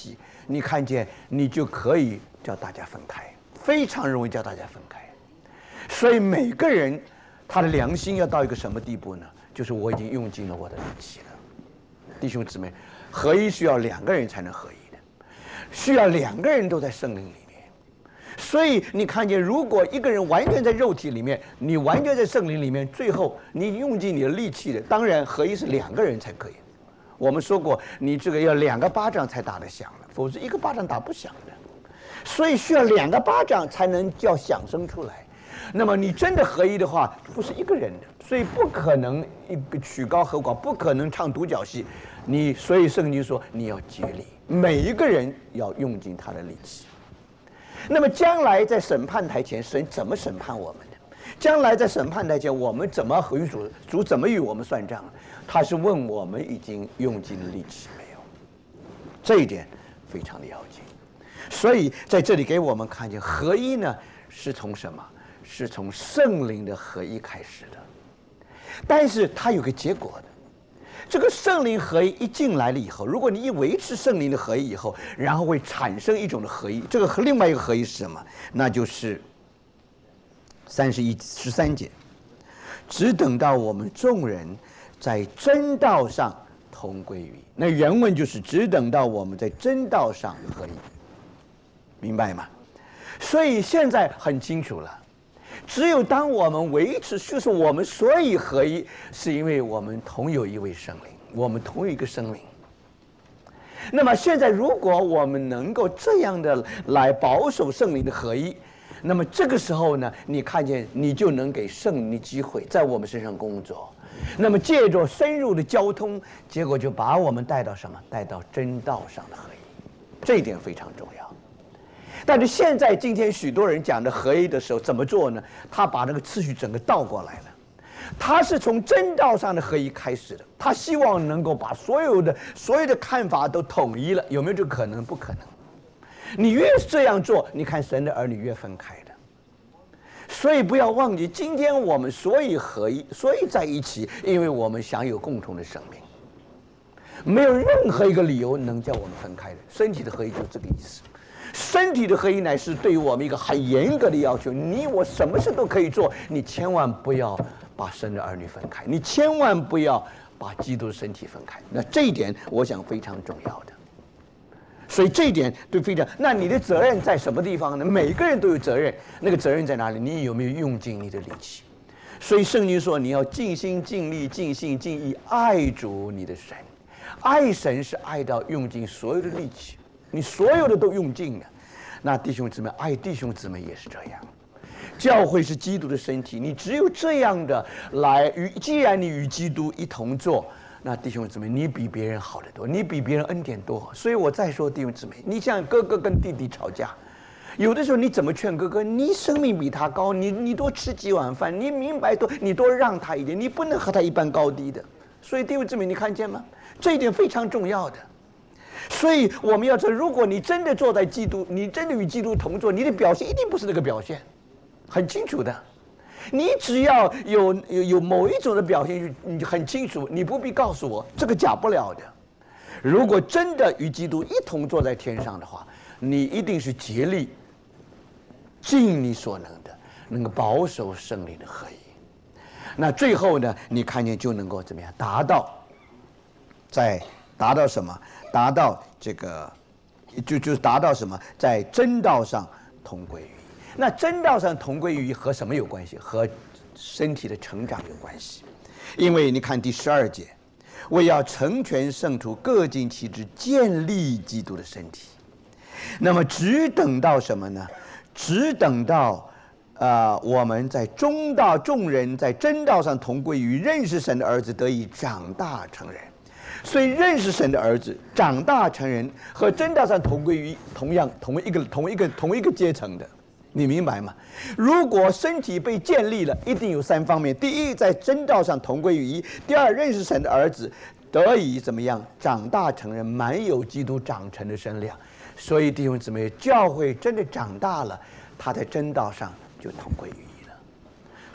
你看见你就可以叫大家分开，非常容易叫大家分开。所以每个人他的良心要到一个什么地步呢？就是我已经用尽了我的力气了。弟兄姊妹，合一需要两个人才能合一的，需要两个人都在圣灵里面。所以你看见，如果一个人完全在肉体里面，你完全在圣灵里面，最后你用尽你的力气的，当然合一是两个人才可以。我们说过，你这个要两个巴掌才打得响的，否则一个巴掌打不响的。所以需要两个巴掌才能叫响声出来。那么你真的合一的话，不是一个人的，所以不可能一个曲高和寡，不可能唱独角戏。你所以圣经说你要竭力，每一个人要用尽他的力气。那么将来在审判台前，神怎么审判我们呢？将来在审判台前，我们怎么和主主怎么与我们算账？他是问我们已经用尽力气没有，这一点非常的要紧。所以在这里给我们看见合一呢，是从什么？是从圣灵的合一开始的，但是它有个结果的。这个圣灵合一一进来了以后，如果你一维持圣灵的合一以后，然后会产生一种的合一。这个和另外一个合一是什么？那就是三十一十三节，只等到我们众人在真道上同归于一。那原文就是只等到我们在真道上合一，明白吗？所以现在很清楚了。只有当我们维持，就是我们所以合一，是因为我们同有一位圣灵，我们同有一个生命。那么现在，如果我们能够这样的来保守圣灵的合一，那么这个时候呢，你看见你就能给圣灵的机会在我们身上工作。那么借着深入的交通，结果就把我们带到什么？带到真道上的合一，这一点非常重要。但是现在今天许多人讲的合一的时候怎么做呢？他把那个次序整个倒过来了，他是从真道上的合一开始的，他希望能够把所有的所有的看法都统一了，有没有这个可能？不可能。你越是这样做，你看神的儿女越分开的。所以不要忘记，今天我们所以合一，所以在一起，因为我们享有共同的生命，没有任何一个理由能叫我们分开的。身体的合一就是这个意思。身体的合一乃是对于我们一个很严格的要求，你我什么事都可以做，你千万不要把神的儿女分开，你千万不要把基督的身体分开。那这一点我想非常重要的。所以这一点对非常，那你的责任在什么地方呢？每个人都有责任，那个责任在哪里？你有没有用尽你的力气？所以圣经说你要尽心尽力尽心尽意爱主你的神，爱神是爱到用尽所有的力气，你所有的都用尽了。那弟兄姊妹，爱弟兄姊妹也是这样。教会是基督的身体，你只有这样的来与，既然你与基督一同做，那弟兄姊妹，你比别人好得多，你比别人恩典多。所以我再说，弟兄姊妹，你像哥哥跟弟弟吵架，有的时候你怎么劝哥哥？你生命比他高，你你多吃几碗饭，你明白多，你多让他一点，你不能和他一般高低的。所以弟兄姊妹，你看见吗？这一点非常重要的。所以我们要知道，如果你真的坐在基督，你真的与基督同坐，你的表现一定不是那个表现，很清楚的。你只要有有有某一种的表现，你很清楚，你不必告诉我，这个假不了的。如果真的与基督一同坐在天上的话，你一定是竭力尽你所能的，能够保守圣灵的合一。那最后呢，你看见就能够怎么样达到，在达到什么？达到这个，就就是达到什么？在真道上同归于一。那真道上同归于一和什么有关系？和身体的成长有关系。因为你看第十二节，为要成全圣徒，各尽其职，建立基督的身体。那么只等到什么呢？只等到呃，我们在中道众人在真道上同归于认识神的儿子，得以长大成人。所以认识神的儿子长大成人和真道上同归于同样同一个同一个同一个阶层的，你明白吗？如果身体被建立了，一定有三方面：第一，在真道上同归于一；第二，认识神的儿子得以怎么样长大成人，满有基督长成的身量。所以弟兄姊妹，教会真的长大了，他在真道上就同归于一了。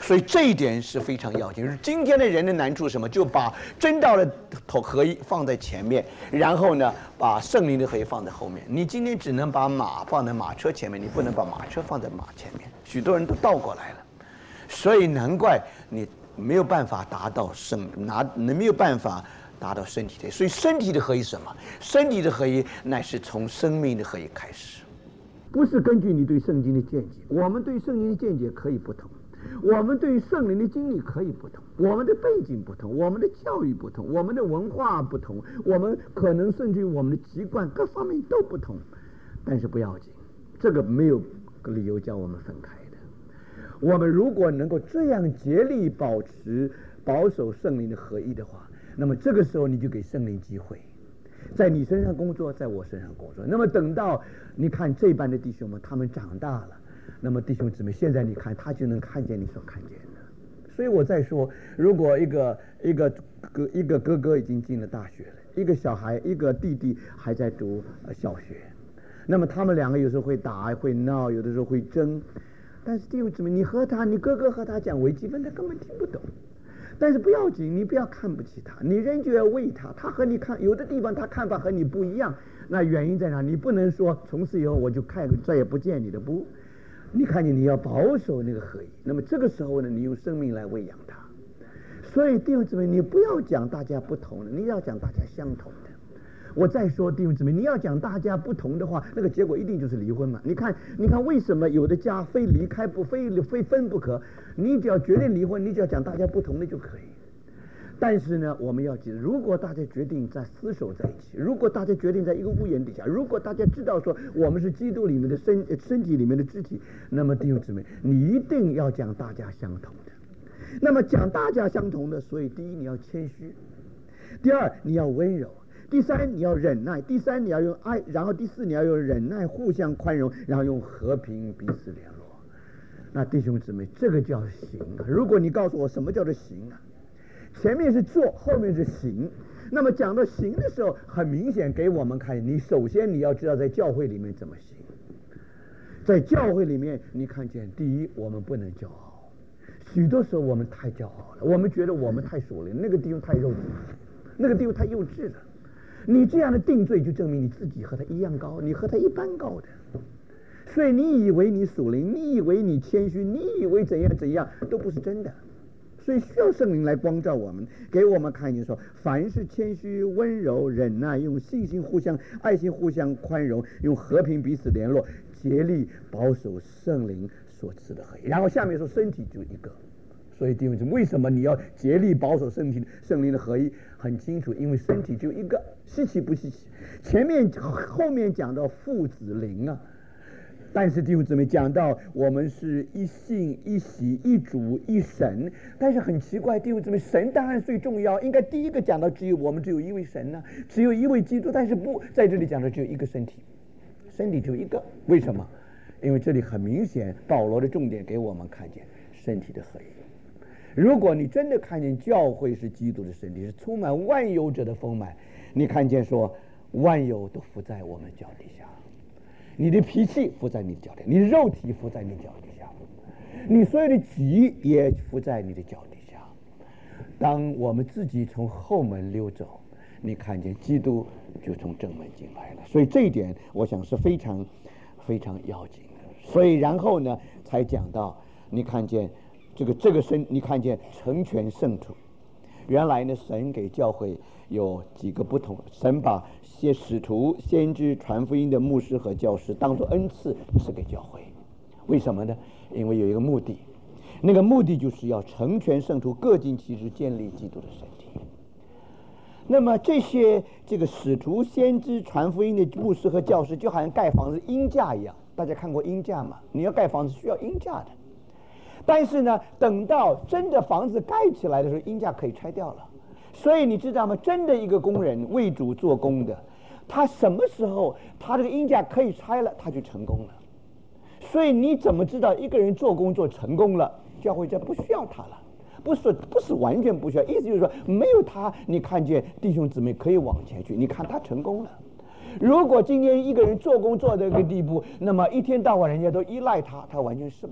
所以这一点是非常要紧。今天的人的难处是什么？就把真道的头合一放在前面，然后呢，把圣灵的合一放在后面。你今天只能把马放在马车前面，你不能把马车放在马前面。许多人都倒过来了，所以难怪你没有办法达到圣拿，没有办法达到身体的。所以身体的合一是什么？身体的合一乃是从生命的合一开始，不是根据你对圣经的见解。我们对圣经的见解可以不同。我们对圣灵的经历可以不同，我们的背景不同，我们的教育不同，我们的文化不同，我们可能甚至于我们的习惯各方面都不同，但是不要紧，这个没有理由叫我们分开的。我们如果能够这样竭力保持保守圣灵的合一的话，那么这个时候你就给圣灵机会，在你身上工作，在我身上工作。那么等到你看这班的弟兄们他们长大了，那么弟兄姊妹，现在你看他就能看见你所看见的。所以我再说，如果一个一个哥一个哥哥已经进了大学了，一个小孩一个弟弟还在读小学，那么他们两个有时候会打会闹，有的时候会争，但是弟兄姊妹，你和他你哥哥和他讲微积分，他根本听不懂。但是不要紧，你不要看不起他，你仍旧要为他。他和你看有的地方他看法和你不一样，那原因在哪？你不能说从此以后我就看再也不见你的，不，你看见你要保守那个合一。那么这个时候呢，你用生命来喂养他。所以弟兄姊妹，你不要讲大家不同的，你要讲大家相同的。我再说弟兄姊妹，你要讲大家不同的话，那个结果一定就是离婚嘛。你看你看为什么有的家非离开不非非分不可？你只要决定离婚，你只要讲大家不同的就可以。但是呢，我们要记得，如果大家决定在厮守在一起，如果大家决定在一个屋檐底下，如果大家知道说我们是基督里面的身身体里面的肢体，那么弟兄姊妹，你一定要讲大家相同的。那么讲大家相同的，所以第一你要谦虚，第二你要温柔，第三你要忍耐，第三你要用爱，然后第四你要用忍耐互相宽容，然后用和平彼此联络。那弟兄姊妹，这个叫行啊。如果你告诉我什么叫做行啊，前面是做，后面是行。那么讲到行的时候，很明显给我们看，你首先你要知道在教会里面怎么行。在教会里面，你看见第一，我们不能骄傲。许多时候我们太骄傲了，我们觉得我们太属灵，那个地方太肉体，那个地方太幼稚了。你这样的定罪，就证明你自己和他一样高，你和他一般高的。所以你以为你属灵，你以为你谦虚，你以为怎样怎样，都不是真的。所以需要圣灵来光照我们，给我们看见说，凡是谦虚、温柔、忍耐，用信心互相、爱心互相宽容，用和平彼此联络，竭力保守圣灵所赐的合一。然后下面说身体就一个。所以弟兄姊妹，为什么你要竭力保守身体圣灵的合一？很清楚，因为身体就一个，稀奇不稀奇。前面后面讲到父子灵啊，但是弟兄姊妹讲到我们是一信一喜一主一神，但是很奇怪，弟兄姊妹，神当然最重要，应该第一个讲到只有我们只有一位神呢、啊，只有一位基督，但是不在这里讲的只有一个身体，身体只有一个，为什么？因为这里很明显，保罗的重点给我们看见身体的合一。如果你真的看见教会是基督的身体，是充满万有者的丰满，你看见说万有都伏在我们脚底下，你的脾气伏在你的脚底下，你的肉体伏在你脚底下，你所有的己也伏在你的脚底下。当我们自己从后门溜走，你看见基督就从正门进来了。所以这一点我想是非常非常要紧的。所以然后呢才讲到你看见这个这个神，你看见成全圣徒。原来呢，神给教会有几个不同，神把些使徒、先知、传福音的牧师和教师当作恩赐赐给教会。为什么呢？因为有一个目的，那个目的就是要成全圣徒，各尽其职，建立基督的身体。那么这些这个使徒、先知、传福音的牧师和教师，就好像盖房子鹰架一样。大家看过鹰架吗？你要盖房子需要鹰架的。但是呢，等到真的房子盖起来的时候，鹰架可以拆掉了。所以你知道吗？真的一个工人为主做工的，他什么时候他这个鹰架可以拆了，他就成功了。所以你怎么知道一个人做工做成功了，教会这不需要他了？不是不是完全不需要，意思就是说没有他，你看见弟兄姊妹可以往前去，你看他成功了。如果今天一个人做工做到这个地步，那么一天到晚人家都依赖他，他完全失败了。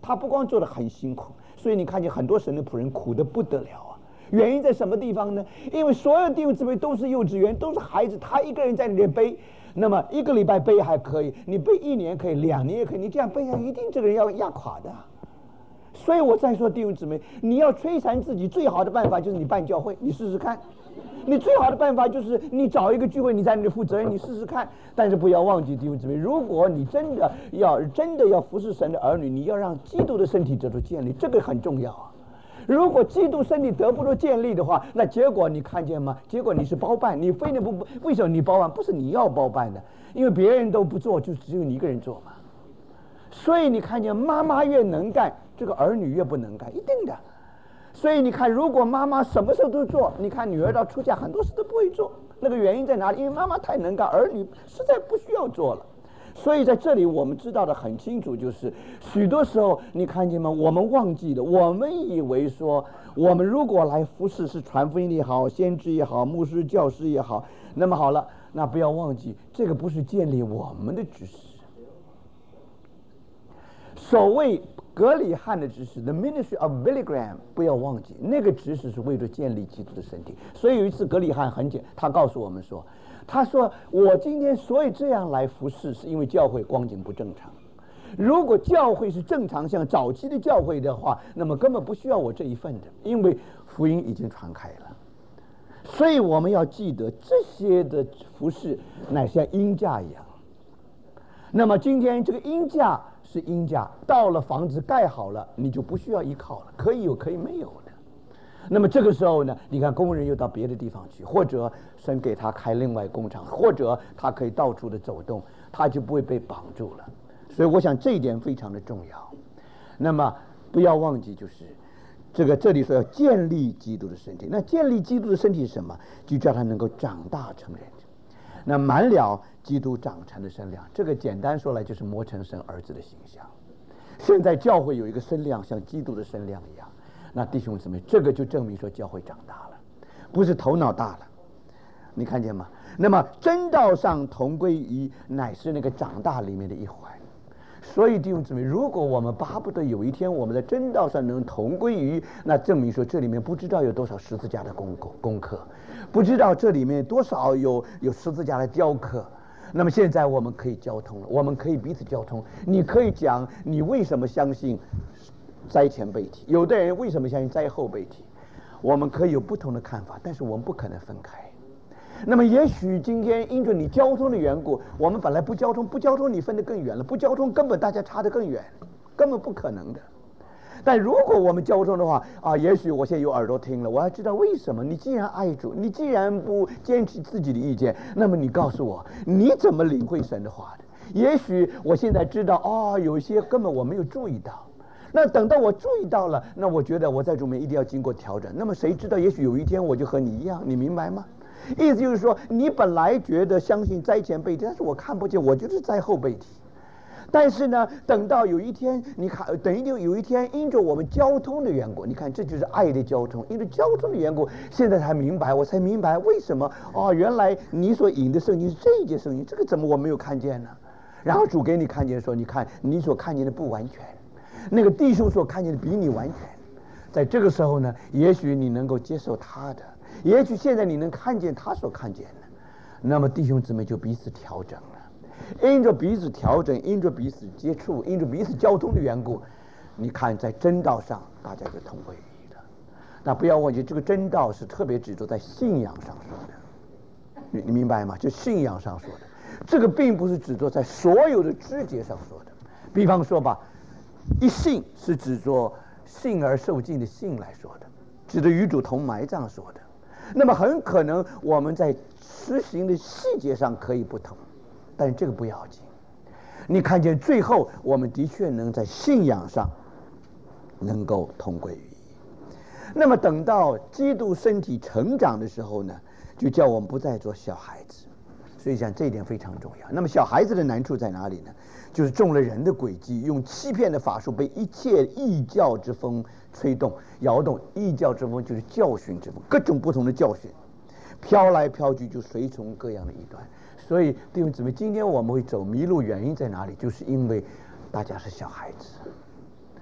他不光做得很辛苦，所以你看见很多神的仆人苦得不得了啊。原因在什么地方呢？因为所有弟兄姊妹都是幼稚园，都是孩子，他一个人在那里背，那么一个礼拜背还可以，你背一年可以，两年也可以，你这样背下一定这个人要压垮的。所以我再说弟兄姊妹，你要摧残自己最好的办法就是你办教会，你试试看。你最好的办法就是你找一个聚会，你在那里负责任，你试试看。但是不要忘记弟兄姊妹，如果你真的要真的要服侍神的儿女，你要让基督的身体得到建立，这个很重要啊。如果基督身体得不到建立的话，那结果你看见吗？结果你是包办，你非得不为什么你包办？不是你要包办的，因为别人都不做，就只有你一个人做嘛。所以你看见妈妈越能干，这个儿女越不能干，一定的。所以你看，如果妈妈什么事都做，你看女儿到出嫁很多事都不会做，那个原因在哪里？因为妈妈太能干，儿女实在不需要做了。所以在这里我们知道的很清楚，就是许多时候你看见吗？我们忘记了，我们以为说我们如果来服侍，是传福音也好，先知也好，牧师教师也好，那么好了，那不要忘记，这个不是建立我们的知识。所谓格里汉的知识 The Ministry of Billy Graham， 不要忘记那个知识是为了建立基督的身体。所以有一次格里汉很简，他告诉我们说，他说我今天所以这样来服侍，是因为教会光景不正常。如果教会是正常，像早期的教会的话，那么根本不需要我这一份的，因为福音已经传开了。所以我们要记得这些的服侍乃像鹰架一样。那么今天这个鹰架是鹰架，到了房子盖好了，你就不需要依靠了，可以有可以没有的。那么这个时候呢，你看工人又到别的地方去，或者神给他开另外工厂，或者他可以到处的走动，他就不会被绑住了。所以我想这一点非常的重要。那么不要忘记，就是这个这里说要建立基督的身体。那建立基督的身体是什么？就叫他能够长大成人。那满了基督长成的身量，这个简单说来就是磨成神儿子的形象。现在教会有一个身量像基督的身量一样，那弟兄姊妹，这个就证明说教会长大了，不是头脑大了。你看见吗？那么真道上同归于一，乃是那个长大里面的一环。所以弟兄姊妹，如果我们巴不得有一天我们在真道上能同归于一，那证明说这里面不知道有多少十字架的功功课，不知道这里面多少有有十字架的雕刻。那么现在我们可以交通了，我们可以彼此交通。你可以讲你为什么相信灾前被提，有的人为什么相信灾后被提，我们可以有不同的看法，但是我们不可能分开。那么也许今天因着你交通的缘故，我们本来不交通，不交通你分得更远了，不交通根本大家差得更远，根本不可能的。但如果我们交通的话啊，也许我现在有耳朵听了，我要知道为什么。你既然爱主，你既然不坚持自己的意见，那么你告诉我你怎么领会神的话的。也许我现在知道哦，有些根本我没有注意到，那等到我注意到了，那我觉得我在主面一定要经过调整。那么谁知道，也许有一天我就和你一样，你明白吗？意思就是说，你本来觉得相信灾前被提，但是我看不见，我就是灾后被提。但是呢，等到有一天，你看，等于有一天，因着我们交通的缘故，你看，这就是爱的交通。因为交通的缘故，现在才明白，我才明白为什么哦，原来你所引的圣经是这一节圣经，这个怎么我没有看见呢？然后主给你看见说，你看你所看见的不完全，那个弟兄所看见的比你完全。在这个时候呢，也许你能够接受他的。也许现在你能看见他所看见的，那么弟兄姊妹就彼此调整了。因着彼此调整，因着彼此接触，因着彼此交通的缘故，你看在真道上大家就同归于一了。那不要忘记，这个真道是特别指着在信仰上说的，你你明白吗？就信仰上说的，这个并不是指着在所有的枝节上说的。比方说吧，一信是指着信而受尽的信来说的，指着与主同埋葬说的。那么很可能我们在实行的细节上可以不同，但是这个不要紧。你看见最后我们的确能在信仰上能够同归于一。那么等到基督身体成长的时候呢，就叫我们不再做小孩子。所以讲这一点非常重要。那么小孩子的难处在哪里呢？就是中了人的诡计，用欺骗的法术，被一切异教之风吹动摇动。异教之风就是教训之风，各种不同的教训飘来飘去，就随从各样的异端。所以弟兄姊妹，今天我们会走迷路，原因在哪里？就是因为大家是小孩子。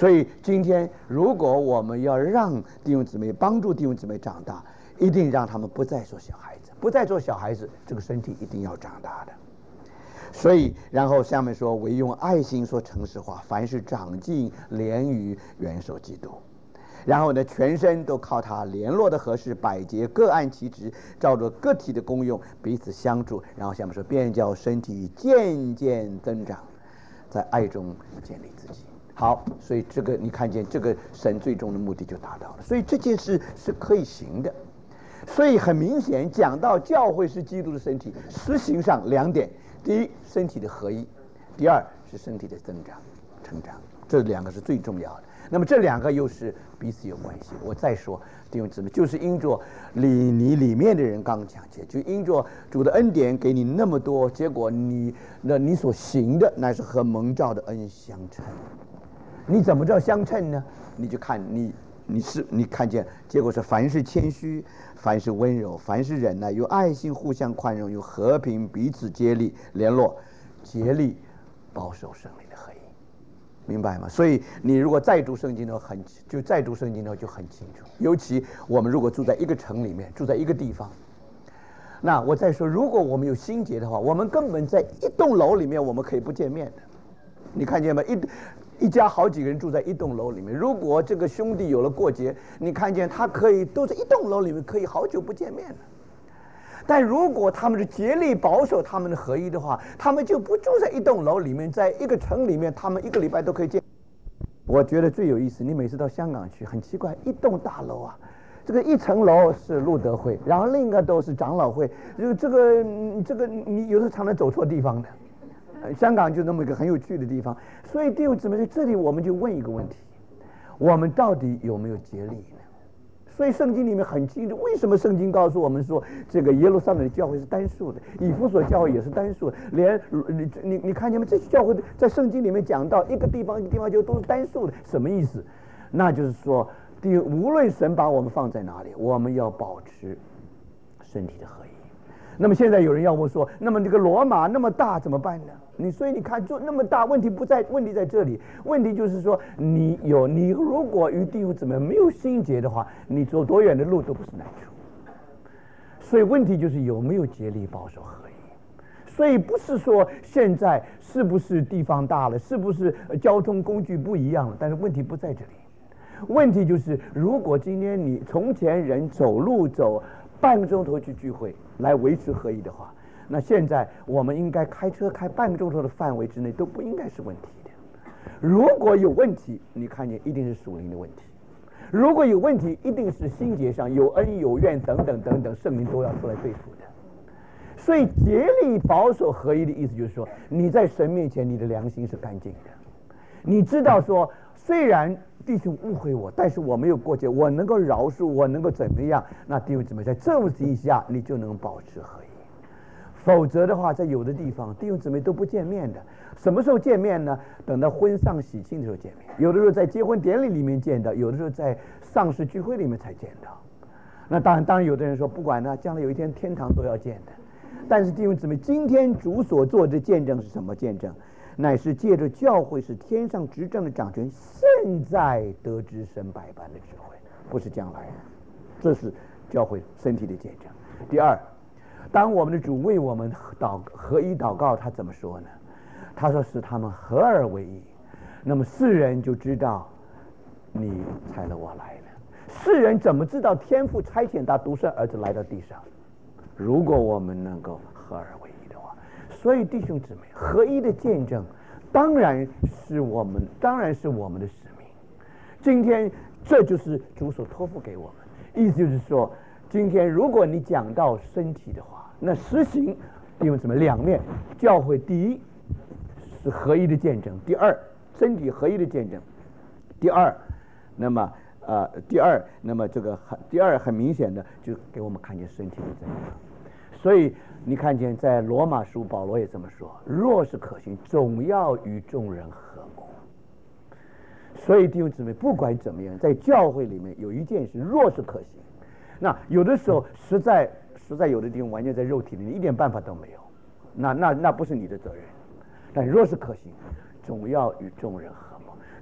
所以今天如果我们要让弟兄姊妹帮助弟兄姊妹长大，一定让他们不再做小孩子，不再做小孩子，这个身体一定要长大的。所以然后下面说，唯用爱心说诚实话，凡是长进连于元首基督。然后呢，全身都靠他联络的合适，百节各按其职，照着个体的功用彼此相助。然后下面说，便叫身体渐渐增长，在爱中建立自己。好，所以这个你看见这个神最终的目的就达到了，所以这件事是可以行的。所以很明显讲到教会是基督的身体，实行上两点：第一，身体的合一；第二是身体的增长成长，这两个是最重要的。那么这两个又是彼此有关系。我再说弟兄姊妹，就是因着里你里面的人刚讲解，就因着主的恩典给你那么多，结果你那你所行的乃是和蒙召的恩相称。你怎么叫相称呢？你就看你你是你看见结果是凡是谦虚，凡是温柔，凡是忍耐，有爱心互相宽容，有和平彼此接力联络，竭力保守圣灵的合一。明白吗？所以你如果再读圣经的话，很就再读圣经的话就很清楚。尤其我们如果住在一个城里面，住在一个地方，那我再说，如果我们有心结的话，我们根本在一栋楼里面我们可以不见面的。你看见吗？一一家好几个人住在一栋楼里面，如果这个兄弟有了过节，你看见他可以都在一栋楼里面可以好久不见面了。但如果他们是竭力保守他们的合一的话，他们就不住在一栋楼里面，在一个城里面，他们一个礼拜都可以见。我觉得最有意思，你每次到香港去，很奇怪，一栋大楼啊，这个一层楼是路德会，然后另一个都是长老会，就这个这个你有的常常走错地方的。呃、香港就那么一个很有趣的地方，所以弟兄姊妹，在这里我们就问一个问题：我们到底有没有竭力呢？所以圣经里面很清楚，为什么圣经告诉我们说这个耶路撒冷的教会是单数的，以弗所教会也是单数的，连你你你看见吗？这些教会在圣经里面讲到一个地方一个地方就都是单数的，什么意思？那就是说，第无论神把我们放在哪里，我们要保持身体的合一。那么现在有人要问说，那么这个罗马那么大怎么办呢？你所以你看，做那么大，问题不在，问题在这里。问题就是说，你有你如果与弟兄姊妹没有心结的话，你走多远的路都不是难处。所以问题就是有没有竭力保守合一。所以不是说现在是不是地方大了，是不是交通工具不一样了，但是问题不在这里。问题就是，如果今天你从前人走路走半个钟头去聚会来维持合一的话，那现在我们应该开车开半个钟头的范围之内都不应该是问题的。如果有问题，你看见一定是属灵的问题；如果有问题，一定是心结上有恩有怨等等等等，圣灵都要出来对付的。所以竭力保守合一的意思就是说，你在神面前你的良心是干净的，你知道说，虽然弟兄误会我，但是我没有过节，我能够饶恕，我能够怎么样？那弟兄姊妹在这种情况下，你就能保持合一。否则的话，在有的地方弟兄姊妹都不见面的。什么时候见面呢？等到婚丧喜庆的时候见面，有的时候在结婚典礼里面见到，有的时候在丧事聚会里面才见到。那当然，当然有的人说不管呢，将来有一天天堂都要见的。但是弟兄姊妹，今天主所做的见证是什么见证？乃是借着教会是天上执政的掌权，现在得知神百般的智慧，不是将来。这是教会身体的见证。第二，当我们的主为我们祷合一祷告，他怎么说呢？他说使他们合而为一，那么世人就知道你差了我来了。世人怎么知道天父差遣他独生儿子来到地上？如果我们能够合而为一的话，所以弟兄姊妹，合一的见证当然是我们当然是我们的使命。今天这就是主所托付给我们，意思就是说，今天如果你讲到身体的话，那实行弟兄姊妹两面，教会第一是合一的见证，第二身体合一的见证，第二那么呃第二那么这个很第二很明显的就给我们看见身体的增长。所以你看见在罗马书保罗也这么说，若是可行，总要与众人和睦。所以弟兄姊妹，不管怎么样，在教会里面有一件事，若是可行，那有的时候实在实在有的地方完全在肉体里，你一点办法都没有，那那那不是你的责任。但若是可行，总要与众人和睦。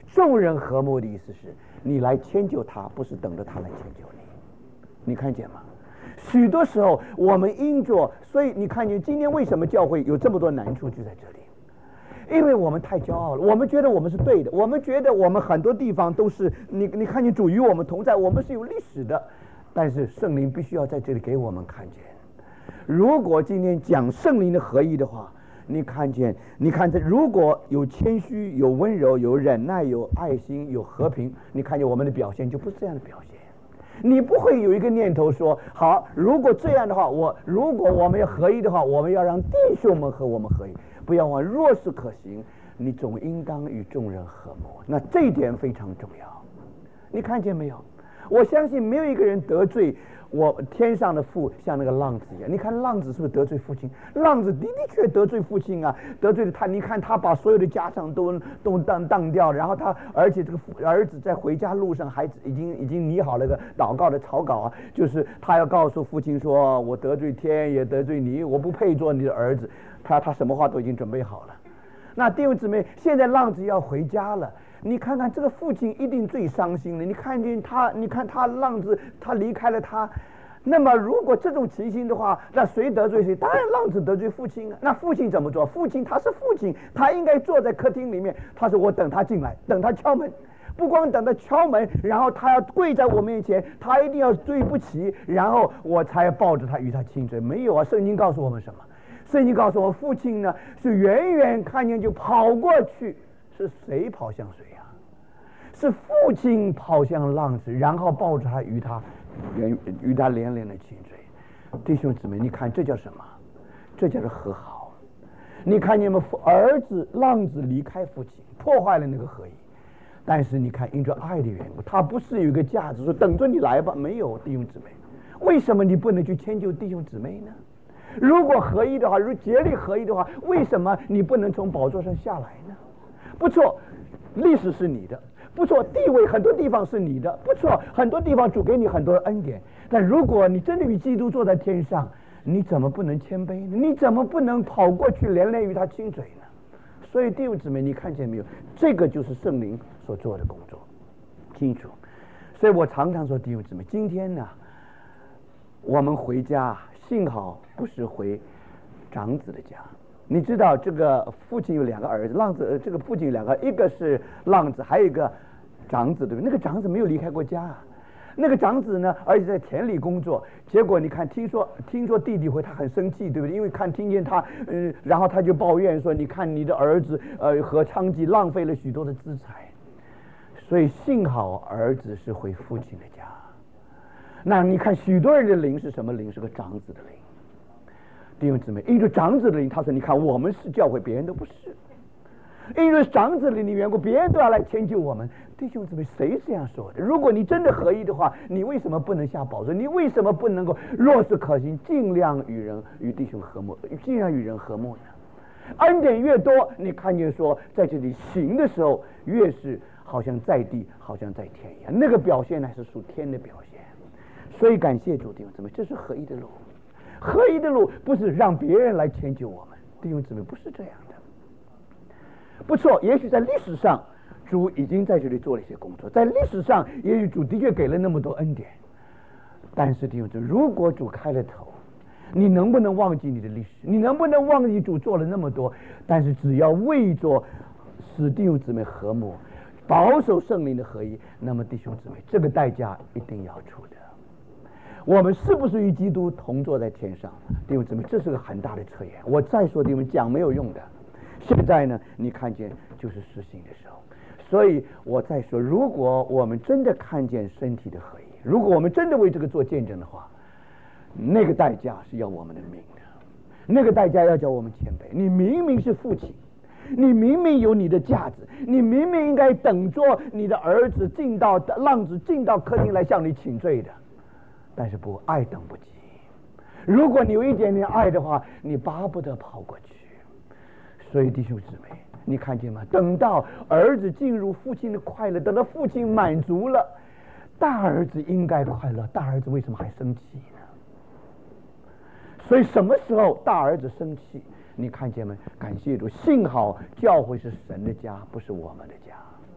众人和睦的意思是你来迁就他，不是等着他来迁就你。你看见吗？许多时候我们因着，所以你看见今天为什么教会有这么多难处就在这里，因为我们太骄傲了，我们觉得我们是对的，我们觉得我们很多地方都是你你看见主与我们同在，我们是有历史的，但是圣灵必须要在这里给我们看见。如果今天讲圣灵的合一的话，你看见你看这如果有谦虚有温柔有忍耐有爱心有和平，你看见我们的表现就不是这样的表现。你不会有一个念头说，好，如果这样的话，我如果我们要合一的话，我们要让弟兄们和我们合一，不要忘，若是可行，你总应当与众人和睦。那这一点非常重要。你看见没有？我相信没有一个人得罪我天上的父像那个浪子一样。你看浪子是不是得罪父亲？浪子的的确得罪父亲啊，得罪了他。你看他把所有的家产都都当当掉，然后他而且这个儿子在回家路上还已经已经拟好了个祷告的草稿啊，就是他要告诉父亲说，我得罪天也得罪你，我不配做你的儿子。他他什么话都已经准备好了。那弟兄姊妹，现在浪子要回家了。你看看这个父亲一定最伤心了。你看见他，你看他浪子，他离开了他。那么如果这种情形的话，那谁得罪谁？当然浪子得罪父亲啊。那父亲怎么做？父亲他是父亲，他应该坐在客厅里面。他说我等他进来，等他敲门。不光等他敲门，然后他要跪在我面前，他一定要对不起，然后我才抱着他与他亲嘴。没有啊，圣经告诉我们什么？圣经告诉我，父亲呢是远远看见就跑过去。是谁跑向谁呀？是父亲跑向浪子，然后抱着他与他与他连连的亲嘴。弟兄姊妹，你看这叫什么？这叫做和好。你看见吗？儿子浪子离开父亲，破坏了那个合一。但是你看，因着爱的缘故，他不是有一个架子说等着你来吧。没有，弟兄姊妹，为什么你不能去迁就弟兄姊妹呢？如果合一的话，如果竭力合一的话，为什么你不能从宝座上下来呢？不错，历史是你的，不错，地位很多地方是你的，不错，很多地方主给你很多恩典。但如果你真的与基督坐在天上，你怎么不能谦卑呢？你怎么不能跑过去连连与他亲嘴呢？所以弟兄姊妹，你看见没有？这个就是圣灵所做的工作，清楚。所以我常常说，弟兄姊妹，今天呢，我们回家，幸好不是回长子的家。你知道这个父亲有两个儿子，浪子这个父亲有两个，一个是浪子，还有一个长子，对不对？那个长子没有离开过家啊。那个长子呢，而且在田里工作，结果你看，听说听说弟弟回他很生气，对不对？因为看听见他，嗯、呃，然后他就抱怨说：“你看你的儿子，呃，和娼妓浪费了许多的资财。”所以幸好儿子是回父亲的家。那你看许多人的灵是什么灵？是个长子的灵。弟兄姊妹，因为长子的灵，他说：“你看，我们是教会，别人都不是。因为长子的灵的缘故，别人都要来迁就我们。”弟兄姊妹，谁这样说的？如果你真的合一的话，你为什么不能下宝座？你为什么不能够若是可行，尽量与人与弟兄和睦，尽量与人和睦呢？恩典越多，你看见说在这里行的时候，越是好像在地，好像在天一样。那个表现呢，是属天的表现。所以感谢主，弟兄姊妹，这是合一的路。合一的路不是让别人来迁就我们，弟兄姊妹，不是这样的。不错，也许在历史上主已经在这里做了一些工作，在历史上也许主的确给了那么多恩典，但是弟兄姊妹，如果主开了头，你能不能忘记你的历史？你能不能忘记主做了那么多？但是只要为着使弟兄姊妹和睦，保守圣灵的合一，那么弟兄姊妹，这个代价一定要出的。我们是不是与基督同坐在天上？弟兄姊妹，这是个很大的测验。我再说弟兄们讲没有用的。现在呢，你看见就是实行的时候。所以我再说，如果我们真的看见身体的合一，如果我们真的为这个做见证的话，那个代价是要我们的命的，那个代价要叫我们谦卑。你明明是父亲，你明明有你的价值，你明明应该等着你的儿子进到浪子进到客厅来向你请罪的，但是不，爱等不及。如果你有一点点爱的话，你巴不得跑过去。所以弟兄姊妹，你看见吗？等到儿子进入父亲的快乐，等到父亲满足了，大儿子应该快乐，大儿子为什么还生气呢？所以什么时候大儿子生气，你看见没？感谢主，幸好教会是神的家，不是我们的家。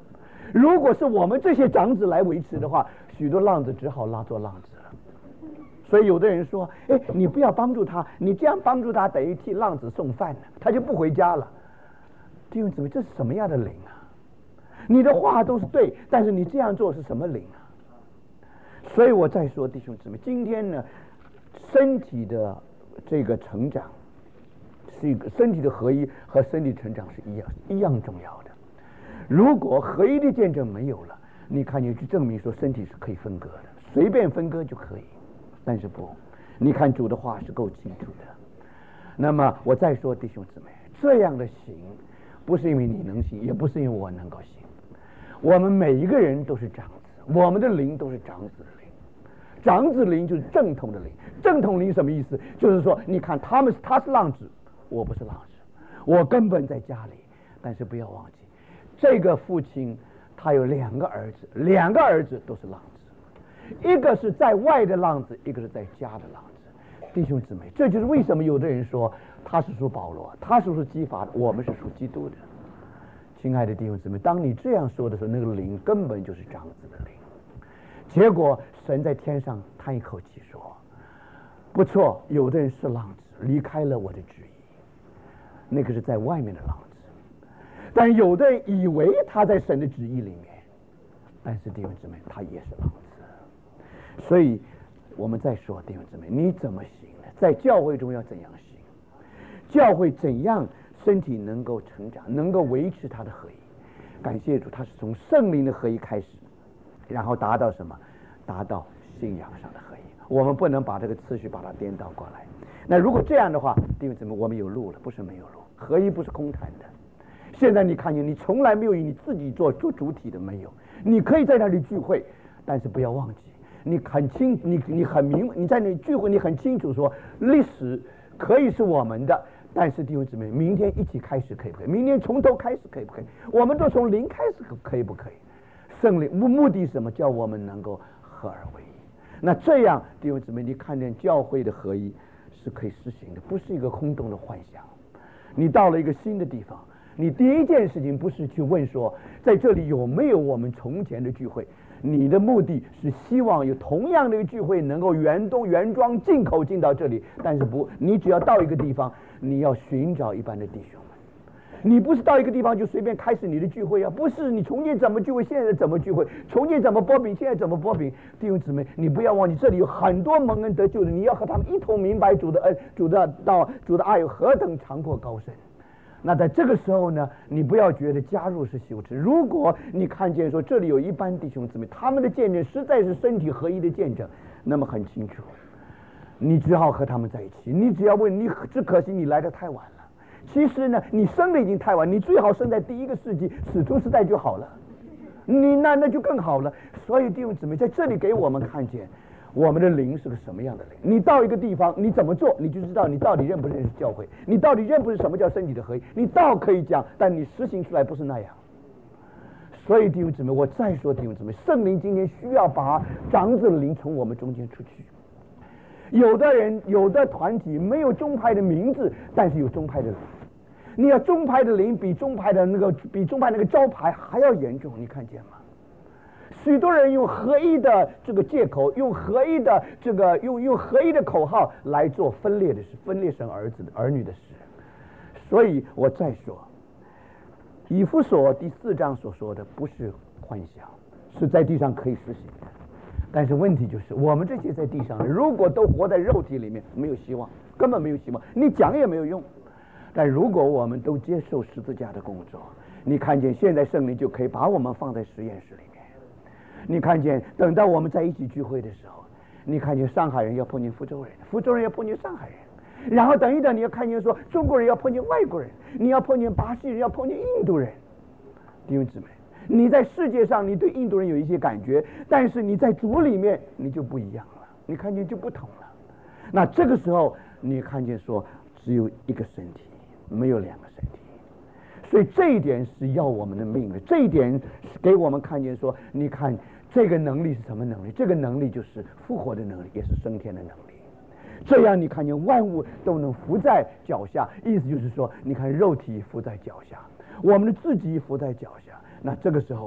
如果是我们这些长子来维持的话，许多浪子只好拉做浪子了。所以有的人说，哎，你不要帮助他，你这样帮助他等于替浪子送饭了，他就不回家了。弟兄姊妹，这是什么样的灵啊？你的话都是对，但是你这样做是什么灵啊？所以我再说，弟兄姊妹，今天呢，身体的这个成长是一个身体的合一和身体成长是一样一样重要的。如果合一的见证没有了，你看你去证明说身体是可以分割的，随便分割就可以，但是不，你看主的话是够清楚的。那么我再说，弟兄姊妹，这样的行不是因为你能行，也不是因为我能够行，我们每一个人都是长子，我们的灵都是长子的灵。长子灵就是正统的灵，正统灵什么意思？就是说，你看他们他是浪子，我不是浪子，我根本在家里。但是不要忘记，这个父亲他有两个儿子，两个儿子都是浪子，一个是在外的浪子，一个是在家的浪子。弟兄姊妹，这就是为什么有的人说他是属保罗，他是属基法的，我们是属基督的。亲爱的弟兄姊妹，当你这样说的时候，那个灵根本就是长子的灵。结果神在天上叹一口气说，不错，有的人是浪子，离开了我的旨意，那个是在外面的浪子。但有的人以为他在神的旨意里面，但是弟兄姊妹，他也是浪子。所以我们再说，弟兄姊妹，你怎么行呢？在教会中要怎样行？教会怎样身体能够成长，能够维持它的合一？感谢主，它是从圣灵的合一开始，然后达到什么？达到信仰上的合一。我们不能把这个次序把它颠倒过来。那如果这样的话，弟兄姊妹，我们有路了，不是没有路。合一不是空谈的。现在你看见，你从来没有以你自己做做主体的，没有。你可以在那里聚会，但是不要忘记，你很清，你你很明，你在那里聚会，你很清楚说，历史可以是我们的。但是弟兄姊妹，明天一起开始可以不可以？明天从头开始可以不可以？我们都从零开始可以不可以？圣灵目目的是什么？叫我们能够合而为一。那这样，弟兄姊妹，你看见教会的合一是可以实行的，不是一个空洞的幻想。你到了一个新的地方，你第一件事情不是去问说，在这里有没有我们从前的聚会？你的目的是希望有同样的一个聚会能够原东原装进口进到这里，但是不，你只要到一个地方，你要寻找一般的弟兄们。你不是到一个地方就随便开始你的聚会啊，不是你从前怎么聚会，现在怎么聚会，从前怎么剥饼，现在怎么剥饼。弟兄姊妹，你不要忘记，这里有很多蒙恩得救的，你要和他们一同明白主的恩，主的道，主的爱有何等长阔高深。那在这个时候呢，你不要觉得加入是羞耻。如果你看见说这里有一班弟兄姊妹，他们的见证实在是身体合一的见证，那么很清楚，你只好和他们在一起。你只要问，你只可惜你来得太晚了。其实呢，你生的已经太晚，你最好生在第一个世纪使徒时代就好了，你那那就更好了。所以弟兄姊妹，在这里给我们看见我们的灵是个什么样的灵。你到一个地方，你怎么做，你就知道你到底认不认识教会，你到底认不认识什么叫身体的合一。你倒可以讲，但你实行出来不是那样。所以弟兄姊妹，我再说弟兄姊妹，圣灵今天需要把长子的灵从我们中间出去。有的人有的团体没有宗派的名字，但是有宗派的灵。你要宗派的灵比宗派的那个比宗派那个招牌还要严重，你看见吗？许多人用合一的这个借口，用合一的这个用用合一的口号来做分裂的事，分裂神儿子的儿女的事。所以我再说，以弗所第四章所说的不是幻想，是在地上可以实行的。但是问题就是，我们这些在地上如果都活在肉体里面，没有希望，根本没有希望，你讲也没有用。但如果我们都接受十字架的工作，你看见现在圣灵就可以把我们放在实验室里面。你看见等到我们在一起聚会的时候，你看见上海人要碰见福州人，福州人要碰见上海人，然后等一等你要看见说中国人要碰见外国人，你要碰见巴西人，要碰见印度人。弟兄姊妹，你在世界上你对印度人有一些感觉，但是你在主里面你就不一样了，你看见就不同了。那这个时候你看见说只有一个身体，没有两个身体。所以这一点是要我们的命的，这一点是给我们看见说，你看这个能力是什么能力？这个能力就是复活的能力，也是升天的能力。这样你看见万物都能伏在脚下，意思就是说，你看肉体伏在脚下，我们的自己伏在脚下。那这个时候呢，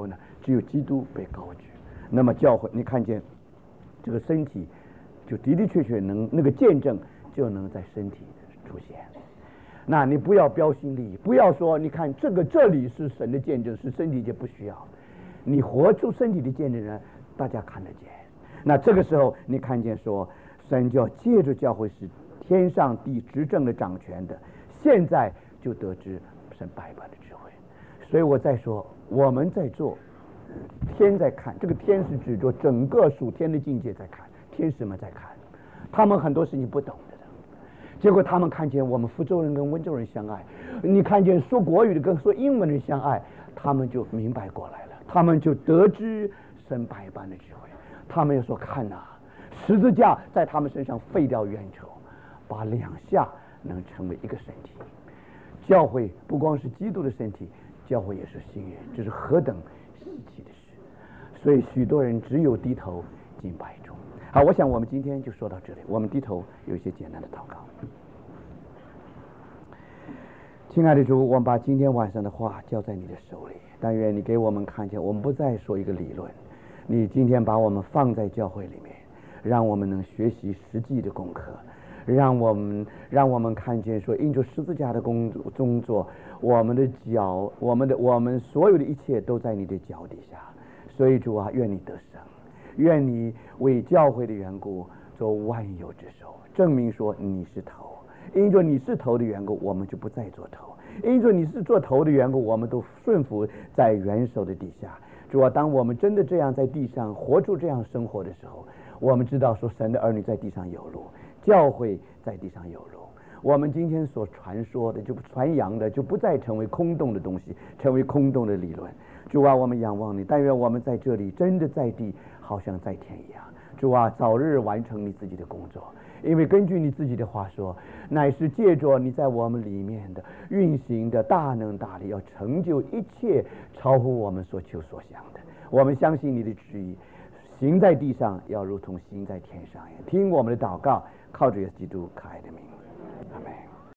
只有基督被高举。那么教会，你看见这个身体，就的的确确能那个见证就能在身体出现。那你不要标新立异，不要说你看这个这里是神的见证，是身体就不需要。你活出身体的见证人，大家看得见。那这个时候你看见说，神就要借着教会是天上地执政的掌权的，现在就得知神百般的智慧。所以我再说，我们在做，天在看，这个天是指着整个属天的境界在看，天使们在看，他们很多事情不懂的，结果他们看见我们福州人跟温州人相爱，你看见说国语的跟说英文人相爱，他们就明白过来了，他们就得知神百般的智慧。他们又说看呐、啊，十字架在他们身上废掉冤仇，把两下能成为一个身体。教会不光是基督的身体，教会也是新人，这是何等稀奇的事。所以许多人只有低头敬拜主。好，我想我们今天就说到这里，我们低头有一些简单的祷告。亲爱的主，我们把今天晚上的话交在你的手里，但愿你给我们看见，我们不再说一个理论，你今天把我们放在教会里面，让我们能学习实际的功课，让我们让我们看见说，因着十字架的工作工作，我们的脚，我们的我们所有的一切都在你的脚底下。所以主啊，愿你得胜，愿你为教会的缘故做万有之首，证明说你是头。因着你是头的缘故，我们就不再做头；因着你是做头的缘故，我们都顺服在元首的底下。主啊，当我们真的这样在地上活出这样生活的时候，我们知道说神的儿女在地上有路，教会在地上有路。我们今天所传说的，就传扬的，就不再成为空洞的东西，成为空洞的理论。主啊，我们仰望你，但愿我们在这里真的在地，好像在天一样。主啊，早日完成你自己的工作，因为根据你自己的话说，乃是借着你在我们里面的运行的大能大力，要成就一切超乎我们所求所想的。我们相信你的旨意，行在地上要如同行在天上。听我们的祷告，靠着耶稣基督可爱的名，阿们。